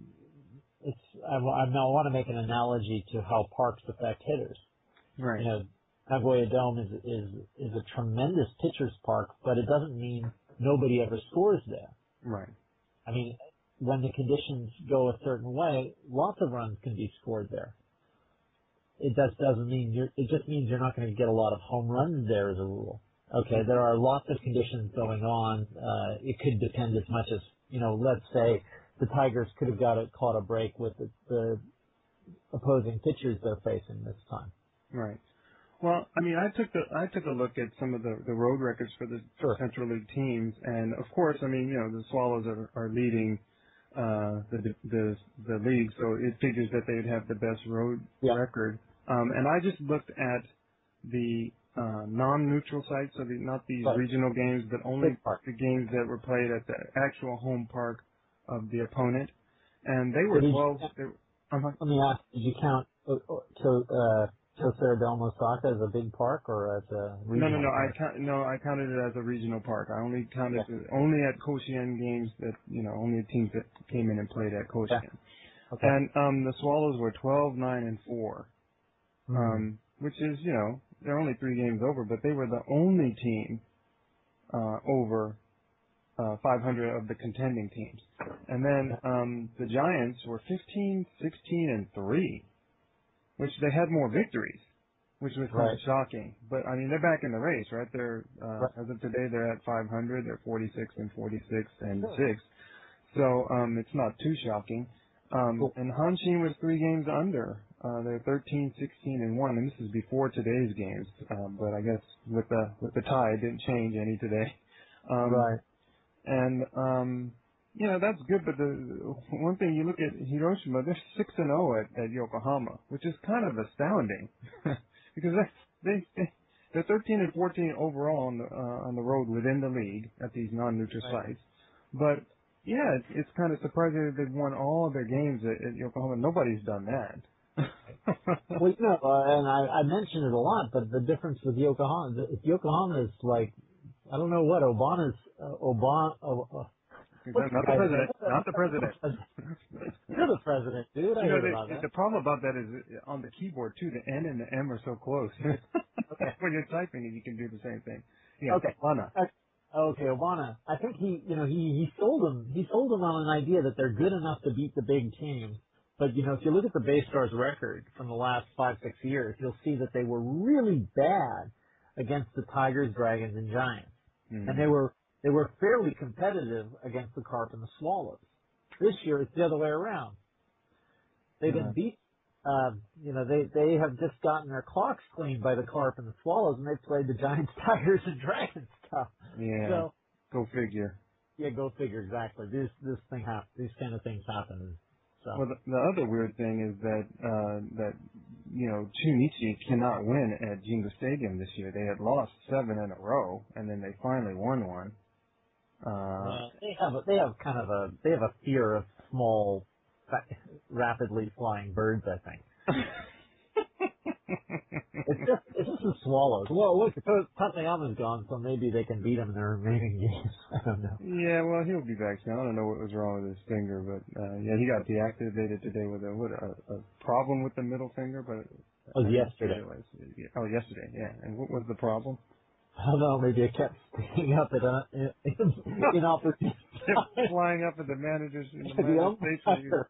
it's I, I now want to make an analogy to how parks affect hitters. Right. You know, Nagoya Dome is is is a tremendous pitcher's park, but it doesn't mean nobody ever scores there. Right. I mean, when the conditions go a certain way, lots of runs can be scored there. It just doesn't mean you're, it just means you're not going to get a lot of home runs there as a rule. Okay, there are lots of conditions going on. Uh, it could depend as much as, you know, let's say the Tigers could have got a, caught a break with the, the opposing pitchers they're facing this time. Right. Well, I mean, I took the I took a look at some of the, the road records for the Sure. Central League teams, and of course, I mean, you know, the Swallows are, are leading uh, the the the league, so it figures that they'd have the best road Yeah. record. Um, and I just looked at the uh, non-neutral sites, so the, not these Right. regional games, but only Big park. the games that were played at the actual home park of the opponent, and they were Did you- twelve. They were, uh-huh. Let me ask, did you count uh, to uh, Kyocera del Osaka as a big park or as a No, regional no, no. I park? count, no, I counted it as a regional park. I only counted Yeah. it, only at Koshien games that you know only teams that came in and played at Koshien. Yeah. Okay. And um, the Swallows were twelve, nine, and four, Hmm. um, which is you know they're only three games over, but they were the only team uh, over uh, five hundred of the contending teams. And then um, the Giants were fifteen, sixteen, and three, which they had more victories, which was kind Right. of shocking. But I mean, they're back in the race, right? They're uh, Right. as of today, they're at five hundred. They're forty-six and forty-six and Sure. six. So um, it's not too shocking. Um, Cool. and Hanshin was three games under. Uh, they're thirteen, sixteen, and one, and this is before today's games. Um, but I guess with the with the tie, it didn't change any today. Um, Right. and um, you know that's good. But the one thing you look at Hiroshima, they're six and zero at, at Yokohama, which is kind of astounding because they they they they're thirteen and fourteen overall on the uh, on the road within the league at these non-neutral Right. sites. But yeah, it's, it's kind of surprising that they've won all their games at, at Yokohama. Nobody's done that. Well, you know, uh, and I, I mention it a lot, but the difference with Yokohama, the- Yokohama is like, I don't know what, Obama's, uh, Obama, uh, uh, what's not the the guy's president. name? Not the president. You're the president, dude. I You know, heard about the, that. the problem about that is uh, on the keyboard too. The N and the M are so close. Okay. When you're typing it, you can do the same thing. Yeah, Okay. Obama. Uh, Okay, Obama. I think he, you know, he, he sold them, he sold them on an idea that they're good enough to beat the big teams. But, you know, if you look at the Bay Stars record from the last five, six years, you'll see that they were really bad against the Tigers, Dragons, and Giants. Mm. And they were, they were fairly competitive against the Carp and the Swallows. This year, it's the other way around. They've been Uh, beat, uh, you know, they they have just gotten their clocks cleaned by the Carp and the Swallows, and they played the Giants, Tigers, and Dragons stuff. Yeah. So Go figure. yeah, go figure exactly. This this thing happen. These kind of things happen. So Well, the, the other weird thing is that uh, that you know Chunichi cannot win at Jingu Stadium this year. They had lost seven in a row, and then they finally won one. Uh, well, they have a, they have kind of a they have a fear of small, fa- rapidly flying birds. I think. It's just it's just the Swallows. Well, look, Tateyama's gone, so maybe they can beat them in their remaining games. I don't know. yeah, well, he'll be back soon. I don't know what was wrong with his finger, but uh, yeah, he got deactivated today with a what a, a problem with the middle finger, but It was I didn't see yesterday. what it was. Oh, yesterday, yeah. And what was the problem? I don't know. Maybe it kept sticking up at uh, in, in opportunity. Kept flying up at the managers in the The managers station. umpire.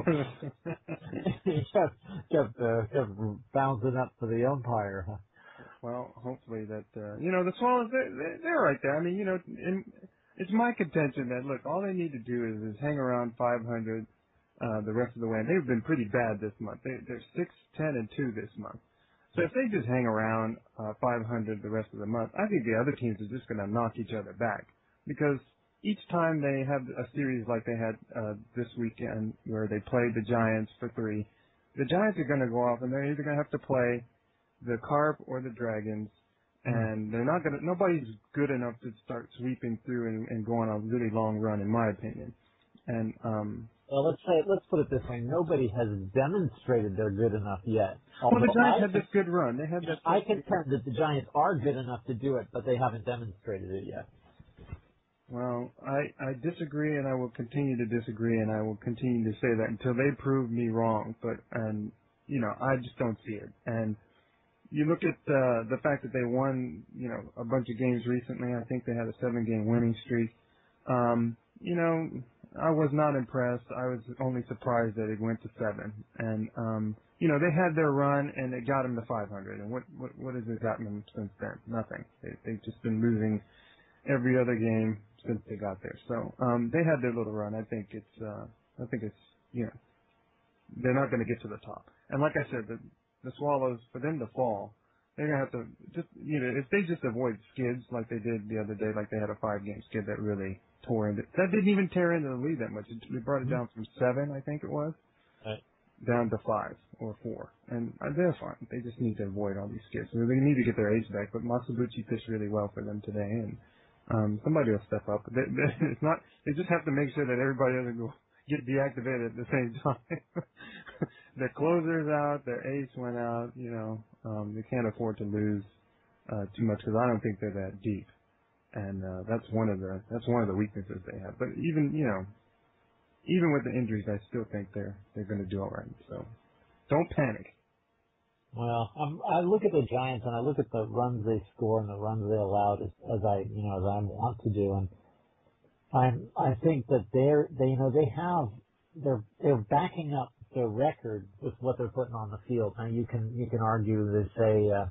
He kept kept, uh, kept bouncing up to the umpire. Huh? Well, hopefully that uh, you know the Swallows they're, they're they're right there. I mean, you know, in, it's my contention that look, all they need to do is, is hang around five hundred uh, the rest of the way. And they've been pretty bad this month. They, they're six, ten, and two this month. So if they just hang around uh, five hundred the rest of the month, I think the other teams are just going to knock each other back because each time they have a series like they had uh, this weekend where they played the Giants for three, the Giants are going to go off and they're either going to have to play the Carp or the Dragons, and they're not going to. Nobody's good enough to start sweeping through and, and go on a really long run, in my opinion. And um, Well, let's say let's put it this way: nobody has demonstrated they're good enough yet. well, the Although Giants I had this good run. They had that. I contend that the Giants are good enough to do it, but they haven't demonstrated it yet. Well, I, I disagree, and I will continue to disagree, and I will continue to say that until they prove me wrong. But and you know, I just don't see it. And you look at uh, the fact that they won, you know, a bunch of games recently. I think they had a seven-game winning streak. Um, you know, I was not impressed. I was only surprised that it went to seven. And um, you know, they had their run, and it got them to five hundred. And what what what has it gotten them since then? Nothing. They, they've just been losing every other game since they got there. So um, they had their little run. I think it's uh, I think it's you know they're not going to get to the top. And like I said, the the Swallows, for them to fall, they're gonna have to just you know if they just avoid skids like they did the other day, like they had a five game skid that really tore into that didn't even tear into the lead that much. It, it brought it down from seven, I think it was, Right. down to five or four, and uh, they're fine. They just need to avoid all these skids. So they need to get their ace back. But Masabuchi pitched really well for them today, and um, somebody will step up. They, they, it's not. They just have to make sure that everybody doesn't go get deactivated at the same time. Their closer's out. Their ace went out. You know, um, they can't afford to lose uh, too much because I don't think they're that deep, and uh, that's one of the that's one of the weaknesses they have. But even you know, even with the injuries, I still think they're they're going to do all right. So don't panic. Well, I'm, I look at the Giants and I look at the runs they score and the runs they allowed as, as I, you know, as I want to do, and I'm, I think that they're, they, you know, they have, they're, they're backing up their record with what they're putting on the field. Now you can, you can argue that say, uh,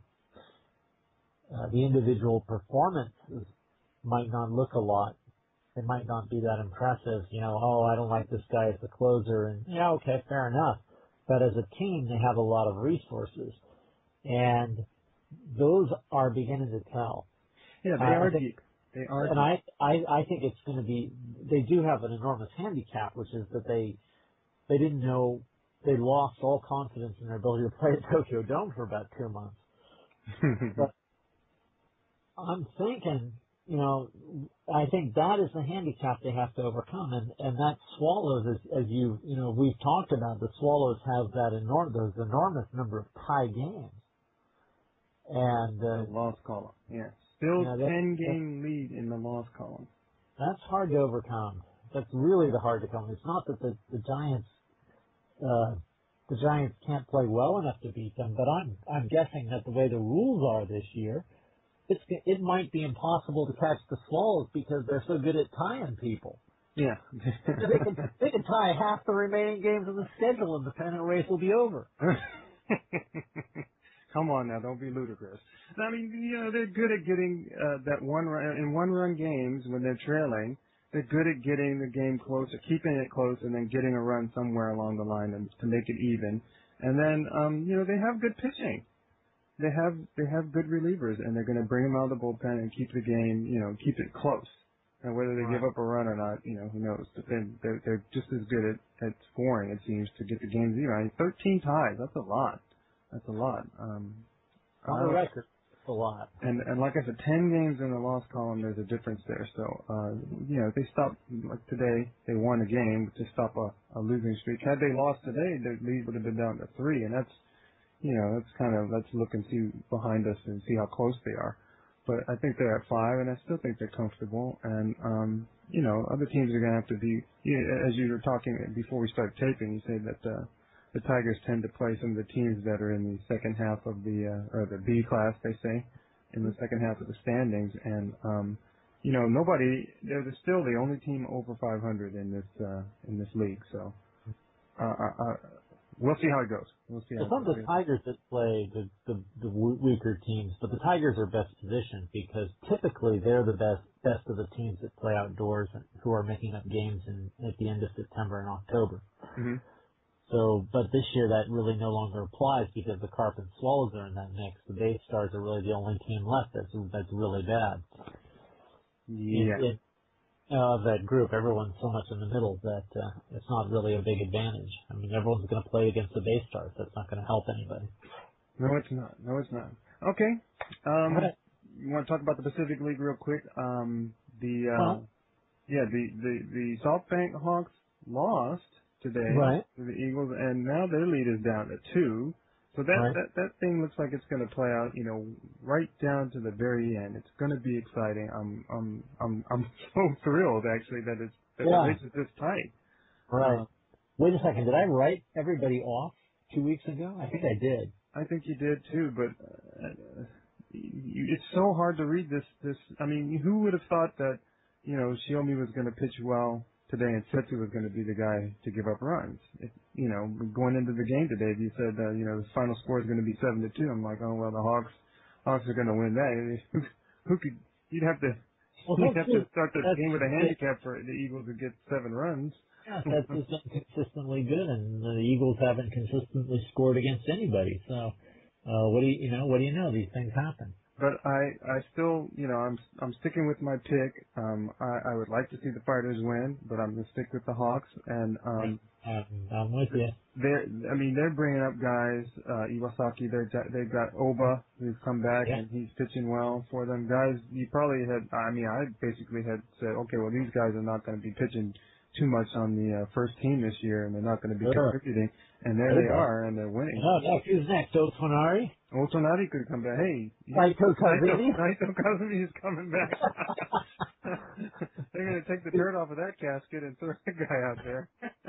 uh, the individual performances might not look a lot. It might not be that impressive, you know, oh, I don't like this guy as the closer, and yeah, okay, fair enough. But as a team, they have a lot of resources, and those are beginning to tell. Yeah, they Uh, are I think, deep. They are and deep. I, I, I think it's going to be. They do have an enormous handicap, which is that they, they didn't know they lost all confidence in their ability to play at Tokyo Dome for about two months. But I'm thinking, you know, I think that is the handicap they have to overcome, and and that Swallows, as, as you you know we've talked about, the Swallows have that enormous those enormous number of tie games, and uh, The loss column. Yeah. Still you know, that, ten that, game lead in the loss column. that's hard to overcome. That's really the hard to overcome. It's not that the the Giants uh, the Giants can't play well enough to beat them, but I'm I'm guessing that the way the rules are this year, it's it might be impossible to catch the Swallows because they're so good at tying people. Yeah. they can they can tie half the remaining games in the schedule, and the pennant race will be over. Come on now, don't be ludicrous. I mean, you know, they're good at getting uh, that one run in one run games when they're trailing. They're good at getting the game closer, keeping it close, and then getting a run somewhere along the line and, to make it even. And then, um, you know, they have good pitching. They have they have good relievers, and they're going to bring them out of the bullpen and keep the game, you know, keep it close. And whether they Right. give up a run or not, you know, who knows? But they're they're, they're just as good at, at scoring, it seems, to get the games even. I mean, thirteen ties, that's a lot. That's a lot. Um, On the record, it's a lot. And and like I said, ten games in the loss column, there's a difference there. So, uh, you know, if they stop, like today, they won a game to stop a, a losing streak. Had they lost today, their lead would have been down to three, and that's, you know, that's kind of, let's look and see behind us and see how close they are. But I think they're at five, and I still think they're comfortable. And, um, you know, other teams are going to have to be, you know, as you were talking before we started taping, you said that uh, the Tigers tend to play some of the teams that are in the second half of the, uh, or the B class, they say, in the second half of the standings. And, um, you know, nobody, they're still the only team over five hundred in this, uh, in this league. So, uh, uh, uh, we'll see how it goes. We'll see how It's it not goes. the Tigers that play the, the, the w- weaker teams, but the Tigers are best positioned because typically they're the best best of the teams that play outdoors and who are making up games in, at the end of September and October. Mm-hmm. So, but this year that really no longer applies because the Carp and Swallows are in that mix. The Bay Stars are really the only team left that's that's really bad. Yeah. In, in uh, that group, everyone's so much in the middle that uh, it's not really a big advantage. I mean, everyone's going to play against the Bay Stars. That's not going to help anybody. No, it's not. No, it's not. Okay. Um, Right. you want to talk about the Pacific League real quick? Um, the uh, Well, yeah, the the the SoftBank Hawks lost today right, to the Eagles, and now their lead is down to two. So that right. that that thing looks like it's going to play out, you know, right down to the very end. It's going to be exciting. I'm I'm I'm I'm so thrilled actually that it's that the Yeah, race is this tight. right. Uh, Wait a second. Did I write everybody off two weeks ago? I think I did. I think you did too, but uh, you, it's so hard to read this. This, I mean, who would have thought that, you know, Shiomi was going to pitch well today and Setsu was going to be the guy to give up runs? If, you know, going into the game today, if you said, uh, you know, the final score is going to be seven to two, I'm like, oh well, the Hawks, Hawks are going to win that. Who, who could? You'd have to, Well, you'd that's have to just, start the that's game with a just, handicap for the Eagles to get seven runs. yeah, that's just been consistently good, and the Eagles haven't consistently scored against anybody. So, uh, what do you, you know, what do you know? These things happen. But I, I still, you know, I'm, I'm sticking with my pick. Um, I, I would like to see the Fighters win, but I'm gonna stick with the Hawks. And um, Um, I'm with you. they're, I mean, they're bringing up guys. Uh, Iwasaki, they're, they've got Oba, who's come back Yeah. and he's pitching well for them. Guys, you probably had. I mean, I basically had said, okay, well, these guys are not going to be pitching too much on the uh, first team this year, and they're not going to be Sure. contributing. And there Hey, they bud. are, and they're winning. No, no. Who's next? Otonari? Otonari could come back. Hey, you- Naito Naito, Kazumi? Naito Kazumi is coming back. They're going to take the dirt off of that casket and throw the guy out there.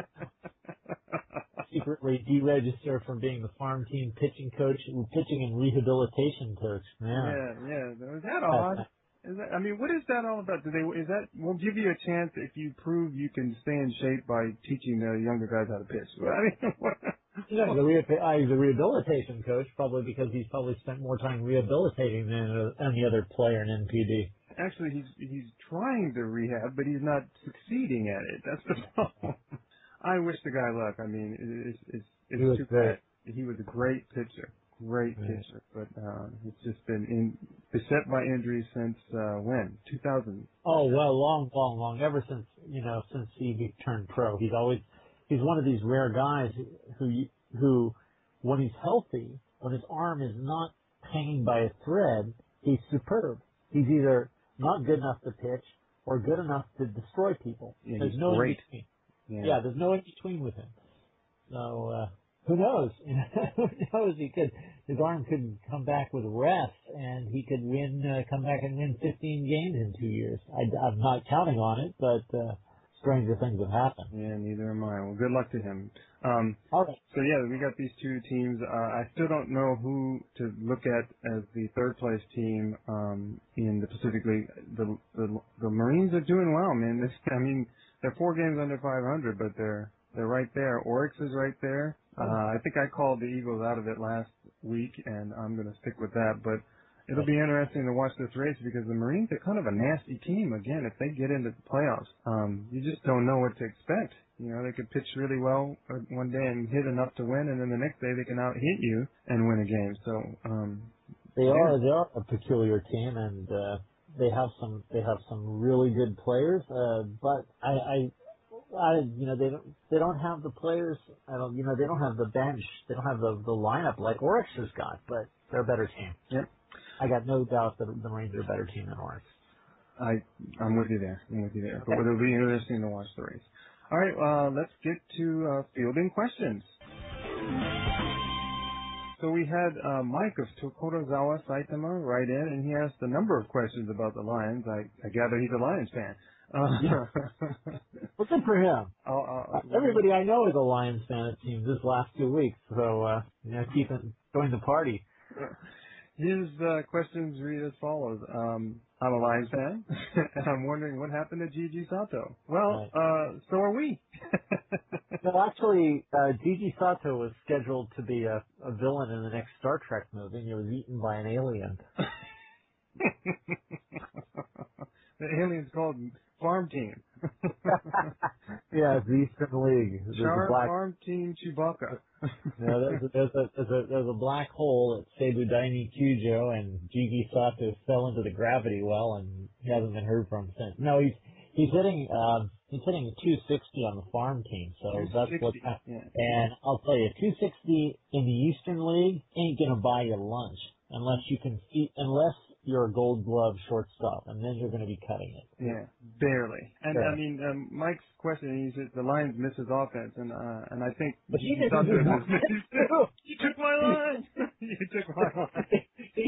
Secretly deregister from being the farm team pitching coach, pitching and rehabilitation coach. Yeah. yeah, yeah. Is that odd? Is that, I mean, what is that all about? Do they? Is that? We'll give you a chance if you prove you can stay in shape by teaching the younger guys how to pitch. I mean, what? Yeah, the, re- uh, he's a rehabilitation coach, probably because he's probably spent more time rehabilitating than uh, any other player in N P D. Actually, he's he's trying to rehab, but he's not succeeding at it. That's the problem. I wish the guy luck. I mean, it, it's it's He it's was too great. bad. He was a great pitcher, great Yeah. pitcher, but uh, it's just been in, beset by injuries since uh, when? two thousand. Oh well, long, long, long. Ever since you know, since he turned pro, he's always he's one of these rare guys who who, when he's healthy, when his arm is not hanging by a thread, he's superb. He's either not good enough to pitch or good enough to destroy people. Yeah, There's he's no in great. between. Yeah. Yeah, there's no in between with him. So uh, who knows? Who knows? He could his arm could come back with rest, and he could win, uh, come back and win fifteen games in two years. I, I'm not counting on it, but uh, stranger things have happened. Yeah, neither am I. Well, good luck to him. Um, All right. so yeah, we got these two teams. Uh, I still don't know who to look at as the third place team um, in the Pacific League. The, the the Marines are doing well, man. This, I mean, they're four games under five hundred, but they're they're right there. Oryx is right there. Uh, I think I called the Eagles out of it last week, and I'm going to stick with that. But it'll be interesting to watch this race because the Marines are kind of a nasty team. Again, if they get into the playoffs, um, you just don't know what to expect. You know, they could pitch really well one day and hit enough to win, and then the next day they can out hit you and win a game. So um, they yeah. are they are a peculiar team, and uh, they have some they have some really good players. Uh, but I, I I, you know, they don't, they don't have the players, I don't, you know, they don't have the bench, they don't have the, the lineup like Oryx has got, but they're a better team. Yep. I got no doubt that the Marines are a better team than Oryx. I, I'm with you there. I'm with you there. Okay. But it'll be interesting to watch the race. All right, uh, let's get to uh, fielding questions. So we had uh, Mike of Tokotozawa, Saitama, write in, and he asked a number of questions about the Lions. I, I gather he's a Lions fan. Uh, yeah. Well, good for him. I'll, I'll, uh, everybody I know is a Lions fan, it seems, this last two weeks. So, uh, you know, keep it, join the party. His uh, questions read as follows. Um, I'm a Lions fan, and I'm wondering what happened to Gigi Sato. Well, right. uh, so are we. No, actually, uh, Gigi Sato was scheduled to be a, a villain in the next Star Trek movie, and he was eaten by an alien. The alien's called Farm Team. Yeah, it's the Eastern League. There's Char a black... Farm Team Chewbacca. No, there's a, there's, a, there's, a, there's a black hole at Seibu-Daini Kyujo, and Gigi Sato fell into the gravity well, and he hasn't been heard from since. No, he's he's hitting um, he's hitting two sixty on the farm team, so that's what's happening. Yeah. And I'll tell you, two sixty in the Eastern League ain't gonna buy you lunch unless you can see, unless you're a Gold Glove shortstop, and then you're going to be cutting it. Yeah, barely. And barely. I mean, um, Mike's question, he said the Lions miss his offense, and uh, and I think but you he thought didn't this is, you took my line. You took my line.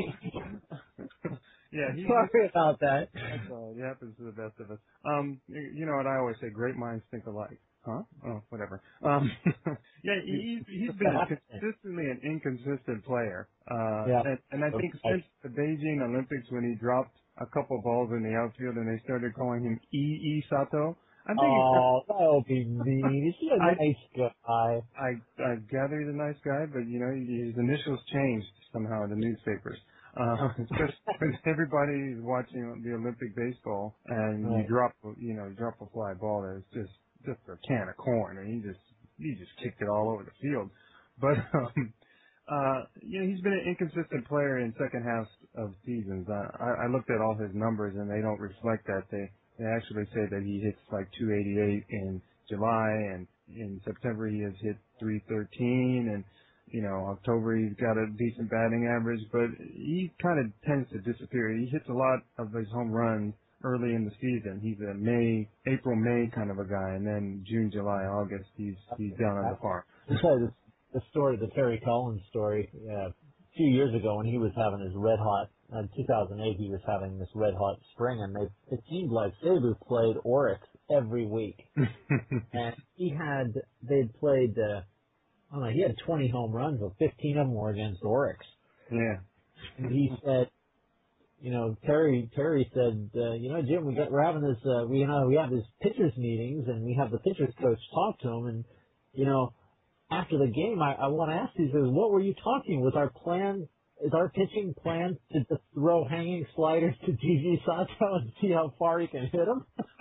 Yeah, he, sorry about that. That's all. It happens to the best of us. Um, you know what I always say: great minds think alike. Huh? Oh, whatever. Um, yeah, he's he's been consistently an inconsistent player. Uh, yeah. and, and I think since the Beijing Olympics, when he dropped a couple balls in the outfield and they started calling him E E Sato, I'm thinking, oh, that'll be mean. Is he a I, nice guy? I I gather he's a nice guy, but you know his initials changed somehow in the newspapers. Uh, just when everybody's watching the Olympic baseball and right. you drop, you know, you drop a fly ball, it's just just a can of corn, and he just he just kicked it all over the field. But um, uh, you know, he's been an inconsistent player in second halves of seasons. I, I looked at all his numbers, and they don't reflect that. They they actually say that he hits like two eighty-eight in July, and in September he has hit three thirteen, and you know, October he's got a decent batting average, but he kind of tends to disappear. He hits a lot of his home runs early in the season. He's a May, April, May kind of a guy, and then June, July, August, he's he's down on the farm. The, the story, the Terry Collins story, uh, a few years ago when he was having his red hot, in two thousand eight he was having this red hot spring, and they, it seemed like Seibu played Oryx every week. And he had, they'd played, uh, I don't know, he had twenty home runs, but fifteen of them were against Oryx. Yeah. And he said, you know, Terry, Terry said, uh, you know, Jim, we got, we're having this, uh, we, you know, we have these pitchers meetings and we have the pitchers coach talk to him. And, you know, after the game, I, I want to ask you, he says, what were you talking? Was our plan, is our pitching plan to just throw hanging sliders to Gigi Sato and see how far he can hit them?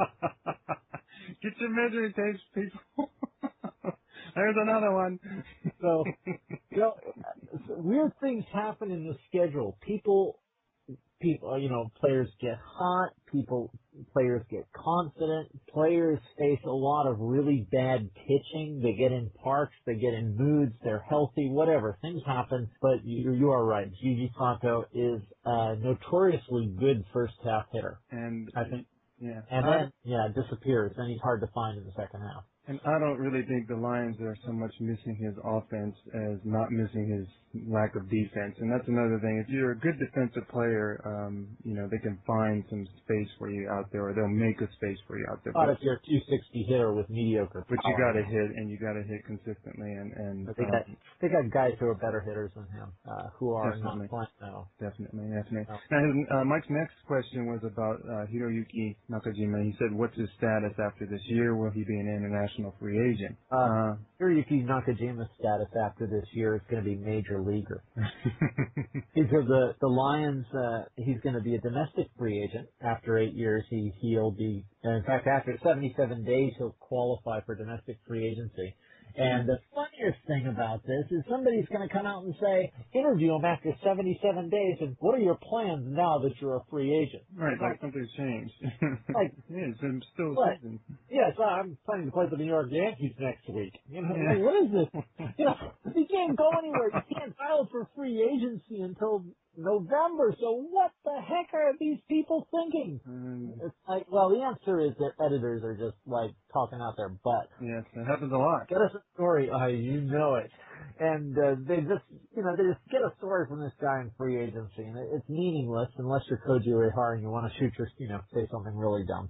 Get your measuring tapes, people. There's another one. So, you know, weird things happen in the schedule. People, people, you know, players get hot. People, players get confident. Players face a lot of really bad pitching. They get in parks. They get in moods. They're healthy. Whatever. Things happen. But you, you are right. Gigi Sato is a notoriously good first half hitter. And I think, yeah, and then yeah, disappears. Then he's hard to find in the second half. And I don't really think the Lions are so much missing his offense as not missing his lack of defense. And that's another thing. If you're a good defensive player, um, you know, they can find some space for you out there, or they'll make a space for you out there. Not if you're a two sixty hitter with mediocre power. But you got to hit, and you got to hit consistently. And, and but they, um, got, they got guys who are better hitters than him, uh, who are definitely. not playing now. Definitely, definitely. No. Now, his, uh, Mike's next question was about uh, Hiroyuki Nakajima. He said, what's his status after this year? Will he be an international professional free agent. Uh, Uh, Hiroyuki Nakajima's status after this year is going to be major leaguer. Because the the Lions, uh, he's going to be a domestic free agent after eight years. He he'll be, in fact, after seventy-seven days, he'll qualify for domestic free agency. And the funniest thing about this is somebody's going to come out and say, interview him after seventy-seven days, and what are your plans now that you're a free agent? right, like, like something's changed. Like, yeah, it's been still what? season. Yes, I'm planning to play for the New York Yankees next week. You know, like, what is this? You know, you can't go anywhere. You can't file for free agency until November. So what the heck are these people thinking? Um, It's like, well, the answer is that editors are just like talking out their butt. yes, it happens a lot. Get us a story. Oh, you know it. And uh, they just, you know, they just get a story from this guy in free agency, and it, it's meaningless unless you're Koji Uehara and you want to shoot your, you know, say something really dumb.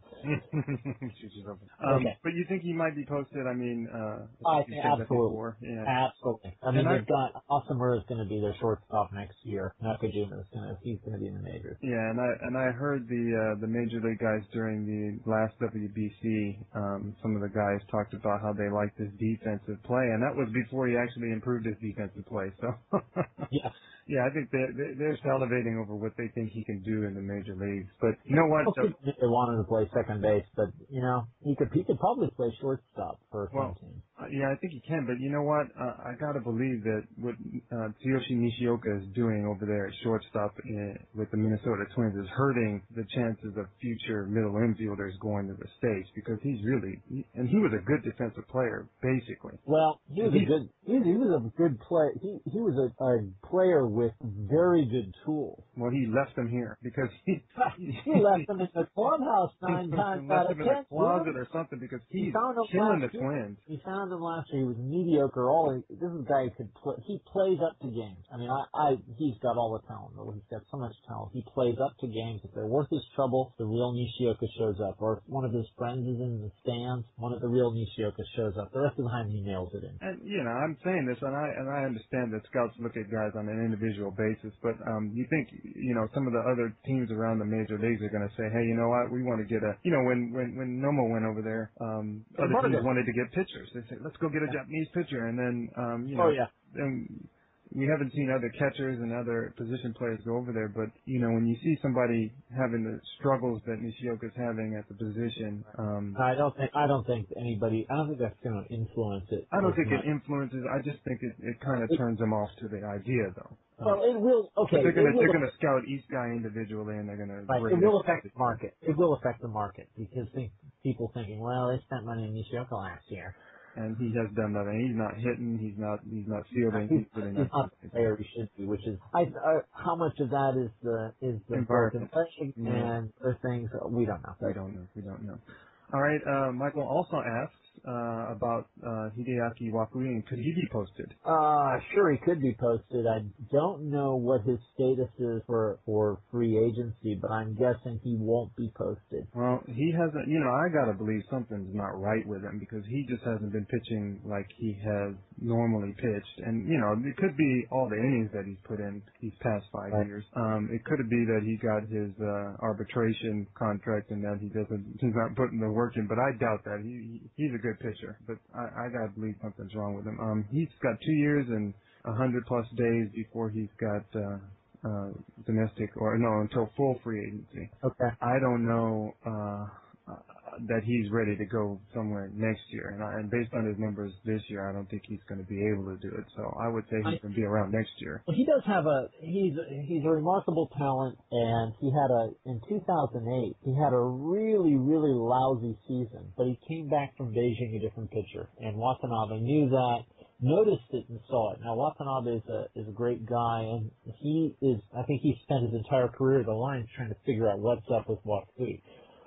Shoot yourself. Um, Okay. But you think he might be posted? I mean, uh, I you think said that absolutely. before. Yeah. Absolutely. I mean, And I- they've got Asamura is going to be their shortstop next year. Nakajima is going to, he's going to be in the majors. Yeah, and I and I heard the uh, the major league guys during the last W B C. Um, some of the guys talked about how they liked his defensive play, and that was before he actually improved his defensive play. So, Yeah. yeah, I think they're they're they're salivating over what they think he can do in the major leagues. But you know what? Most people think they wanted to play second base, but you know, he could he could probably play shortstop for Well, some team. Uh, yeah, I think he can, but you know what? Uh, I gotta believe that what uh, Tsuyoshi Nishioka is doing over there at shortstop in, with the Minnesota Twins is hurting the chances of future middle infielders going to the States because he's really, he, and he was a good defensive player, basically. Well, he was a good he, he was a good play. He he was a, a player with very good tools. Well, he left them here because he He left them in the clubhouse nine times out left of him in ten. a closet or something because He he's found him killing the last year. Twins. He found him last year. He was mediocre. All he, this is a guy who could play. He plays up to games. I mean, I, I he's got all the talent. He's got so much talent. He plays up to games. If they're worth his trouble, the real Nishioka shows up. Or if one of his friends is in the stands, one of the real Nishioka shows up. The rest of the time, he nails it in. And you know, I'm saying this, and I and I understand that scouts look at guys on an individual basis, but um, you think you know some of the other teams around the major leagues are going to say, hey, you know what, we want to get a, you know, when when when Nomo went over there, um, other teams wanted to get pitchers. They said, let's go get a Japanese pitcher, and then um, you know, Oh yeah. then we haven't seen other catchers and other position players go over there, but you know, when you see somebody having the struggles that Nishioka's having at the position, um, I don't think I don't think anybody. I don't think that's going to influence it. I don't as think much. it influences. I just think it, it kind of turns them off to the idea, though. Well, it will. Okay, But they're gonna it will they're gonna scout each guy individually, and they're gonna Right. grade It will it. affect the market. It will affect the market because think, people thinking, well, they spent money on Nishioka last year. And he has done nothing. He's not hitting. He's not. He's not fielding. He's, He's really he's not. not the player he should be, which is I, uh, how much of that is the is the broken Environment. leg Yeah. and other things we don't know. We don't know. We don't know. All right. Uh, Michael also asks uh, about uh, Hideaki Wakui, and could he be posted? Uh, sure, he could be posted. I don't know what his status is for, for free agency, but I'm guessing he won't be posted. Well, he hasn't. You know, I gotta believe something's not right with him because he just hasn't been pitching like he has normally pitched. And you know, it could be all the innings that he's put in these past five Right. years. Um, it could be that he got his uh, arbitration contract and that he doesn't. He's not putting the work in. But I doubt that. He, he he's a good pitcher, but I, I gotta believe something's wrong with him. Um, he's got two years and a hundred plus days before he's got. Uh, uh, domestic or no, until full free agency. Okay. I don't know uh, uh, that he's ready to go somewhere next year, and, I, and based on his numbers this year, I don't think he's going to be able to do it. So I would say he's going to be around next year. Well, he does have a he's he's a remarkable talent, and he had a in two thousand eight he had a really really lousy season, but he came back from Beijing a different pitcher, and Watanabe knew that, noticed it, and saw it. Now Watanabe is a is a great guy, and he is I think he spent his entire career at the Lions trying to figure out what's up with Wakui.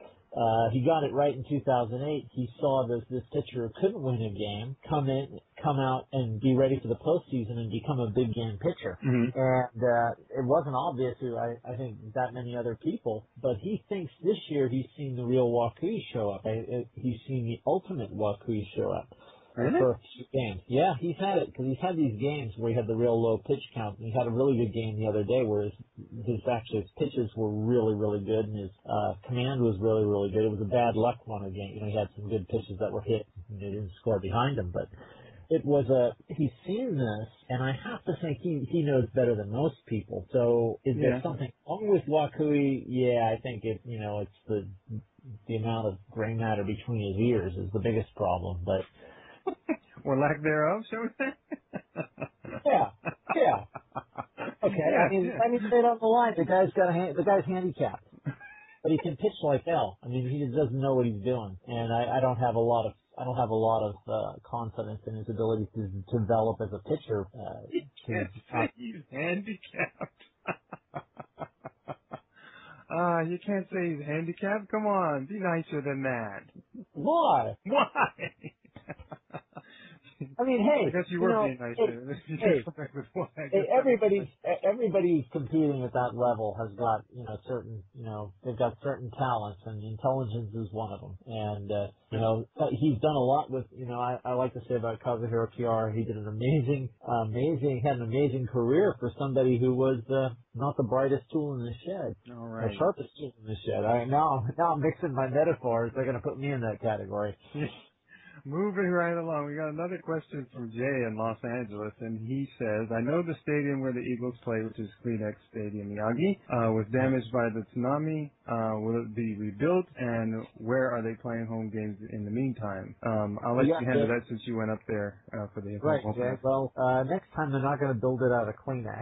Uh, he got it right in two thousand eight. He saw this this pitcher who couldn't win a game come in, come out, and be ready for the postseason and become a big game pitcher. Mm-hmm. And uh, it wasn't obvious to I, I think that many other people, but he thinks this year he's seen the real Wakui show up. I, I, he's seen the ultimate Wakui show up. Really? For a few games. Yeah, he's had it because he's had these games where he had the real low pitch count. And he had a really good game the other day where his, his actually his pitches were really really good and his uh, command was really really good. It was a bad luck one again. You know, he had some good pitches that were hit, they didn't score behind him, but it was a, he's seen this, and I have to think he, he knows better than most people. So is Yeah. there something wrong with Wakui? Yeah, I think it, you know, it's the, the amount of gray matter between his ears is the biggest problem, but. Or lack thereof, shall we say? Yeah, yeah. Okay, Yeah, I mean, yeah. I mean, straight on the line, the guy's got a hand, the guy's handicapped, but he can pitch like hell. I mean, he just doesn't know what he's doing, and I, I don't have a lot of, I don't have a lot of uh, confidence in his ability to, to develop as a pitcher. Uh, You can't to, say he's handicapped. Ah, uh, you can't say he's handicapped. Come on, be nicer than that. why? Why? I mean, I hey, guess you you were know, being nice hey, there. hey, Why, I Hey, guess that was everybody, nice. everybody who's competing at that level has got, you know, certain, you know, they've got certain talents, and intelligence is one of them. And, uh, you know, he's done a lot with, you know, I, I like to say about Kazuhiro Kiara, he did an amazing, amazing, had an amazing career for somebody who was, uh, not the brightest tool in the shed. All The right. sharpest tool in the shed. I, now, now I'm mixing my metaphors. They're going to put me in that category. Moving right along, we got another question from Jay in Los Angeles, and he says, I know the stadium where the Eagles play, which is Kleenex Stadium Miyagi, uh, was damaged by the tsunami. Uh, will it be rebuilt, and where are they playing home games in the meantime? Um, I'll let Yeah, you handle Jay. that since you went up there uh, for the Right, home Jay. Well, uh, next time they're not going to build it out of Kleenex.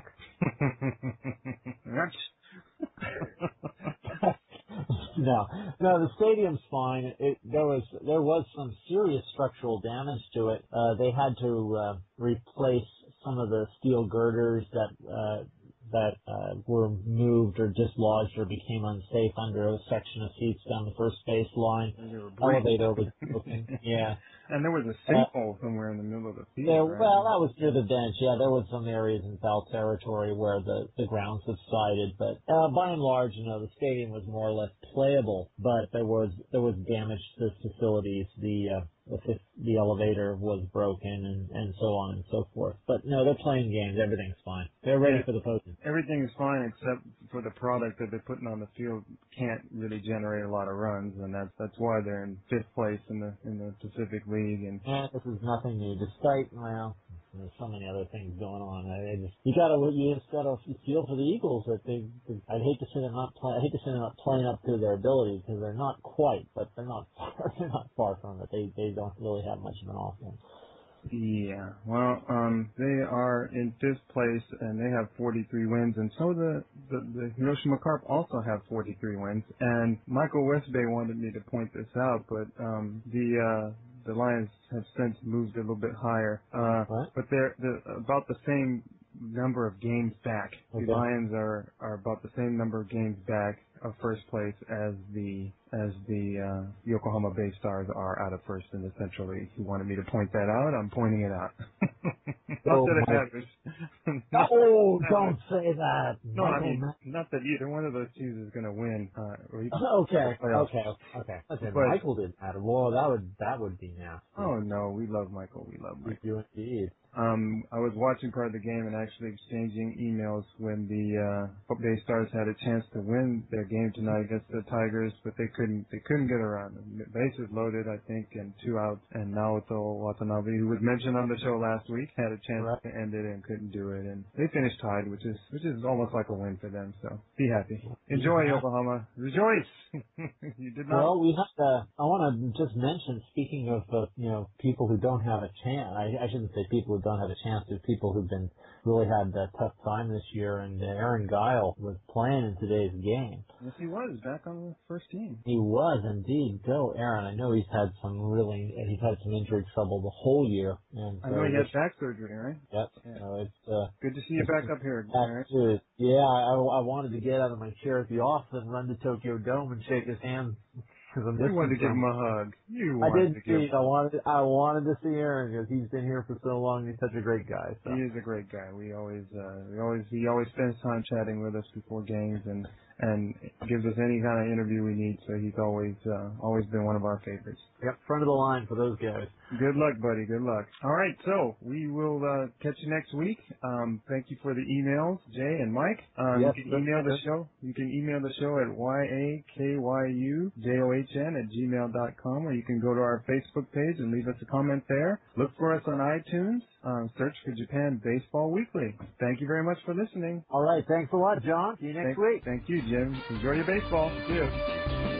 no, no, the stadium's fine. It, there was there was some serious structural damage to it. Uh, they had to uh, replace some of the steel girders that uh, that uh, were moved or dislodged or became unsafe under a section of seats down the first base line. Elevator was broken. Yeah. And there was a Uh, sinkhole somewhere in the middle of the field, There, right? well, that was near the bench. Yeah, there was some areas in foul territory where the, the ground subsided, but uh, by and large, you know, the stadium was more or less playable. But there was there was damage to the facilities. The uh, the, fifth, the elevator was broken, and, and so on and so forth. But no, they're playing games. Everything's fine. They're ready Yeah. for the postseason. Everything is fine except for the product that they're putting on the field can't really generate a lot of runs, and that's that's why they're in fifth place in the in the Pacific League. And And this is nothing new, despite, well, there's so many other things going on. I, I just, you gotta, you just gotta feel for the Eagles that they, they I'd hate to see them not play, I hate to see them not playing up to their ability, because they're not quite, but they're not far, they're not far from it. They, they don't really have much of an offense. yeah, well, um, they are in fifth place and they have forty-three wins, and so the the, the Hiroshima Carp also have forty-three wins. And Michael Westbay wanted me to point this out, but um, the uh, the Lions have since moved a little bit higher, uh, What? but they're, they're about the same number of games back. Okay. The Lions are, are about the same number of games back of first place as the as the uh, Yokohama Bay Stars are out of first in the Central League. He wanted me to point that out. I'm pointing it out. Not Oh, that it my, matters. Not oh, that it don't matters. say that. No, I Michael mean, Ma- not that either one of those teams is going to win uh, or even the Okay, playoffs. okay, okay. Listen, But Michael didn't matter. Well, that would, that would be nasty. oh no, we love Michael. We love You Michael. do indeed. Um, I was watching part of the game and actually exchanging emails when the uh, Bay Stars had a chance to win their game tonight against the Tigers, but they couldn't. They couldn't get around them. Bases loaded, I think, and two outs. And Naoto Watanabe, who was mentioned on the show last week, had a chance Right. to end it and couldn't do it. And they finished tied, which is which is almost like a win for them. So be happy. Enjoy Yeah. Yokohama. Rejoice. You did not. Well, we have to, I want to just mention, speaking of, uh, you know, people who don't have a chance, I, I shouldn't say people who don't have a chance, but people who've been, really had a tough time this year, and uh, Aaron Guile was playing in today's game. Yes, he was back on the first team. He was indeed. Go, Aaron. I know he's had some really, he's had some injury trouble the whole year. And I so know he this, had back surgery, right? yep, Yeah. so it's, uh, Good to see you back up here, Aaron. That's it. Yeah, I, I wanted to get out of my chair at the office and run to Tokyo Dome and shake his hand because I'm You wanted to missing give from him him. a hug. You I wanted did to give. see. I wanted. I wanted to see Aaron because he's been here for so long. He's such a great guy. So He is a great guy. We always, uh, we always, he always spends time chatting with us before games, and and gives us any kind of interview we need. So he's always uh, always been one of our favorites. Yep, front of the line for those guys. Good luck, buddy. Good luck. All right, so we will uh, catch you next week. Um, thank you for the emails, Jay and Mike. Um, Yes, you can email the yes. show. You can email the show at y a k y u j o h n at gmail dot com, or you can go to our Facebook page and leave us a comment there. Look for us on iTunes. Um, search for Japan Baseball Weekly. Thank you very much for listening. All right, thanks a lot, John. See you next Thank, week. thank you, Jim. Enjoy your baseball. See you.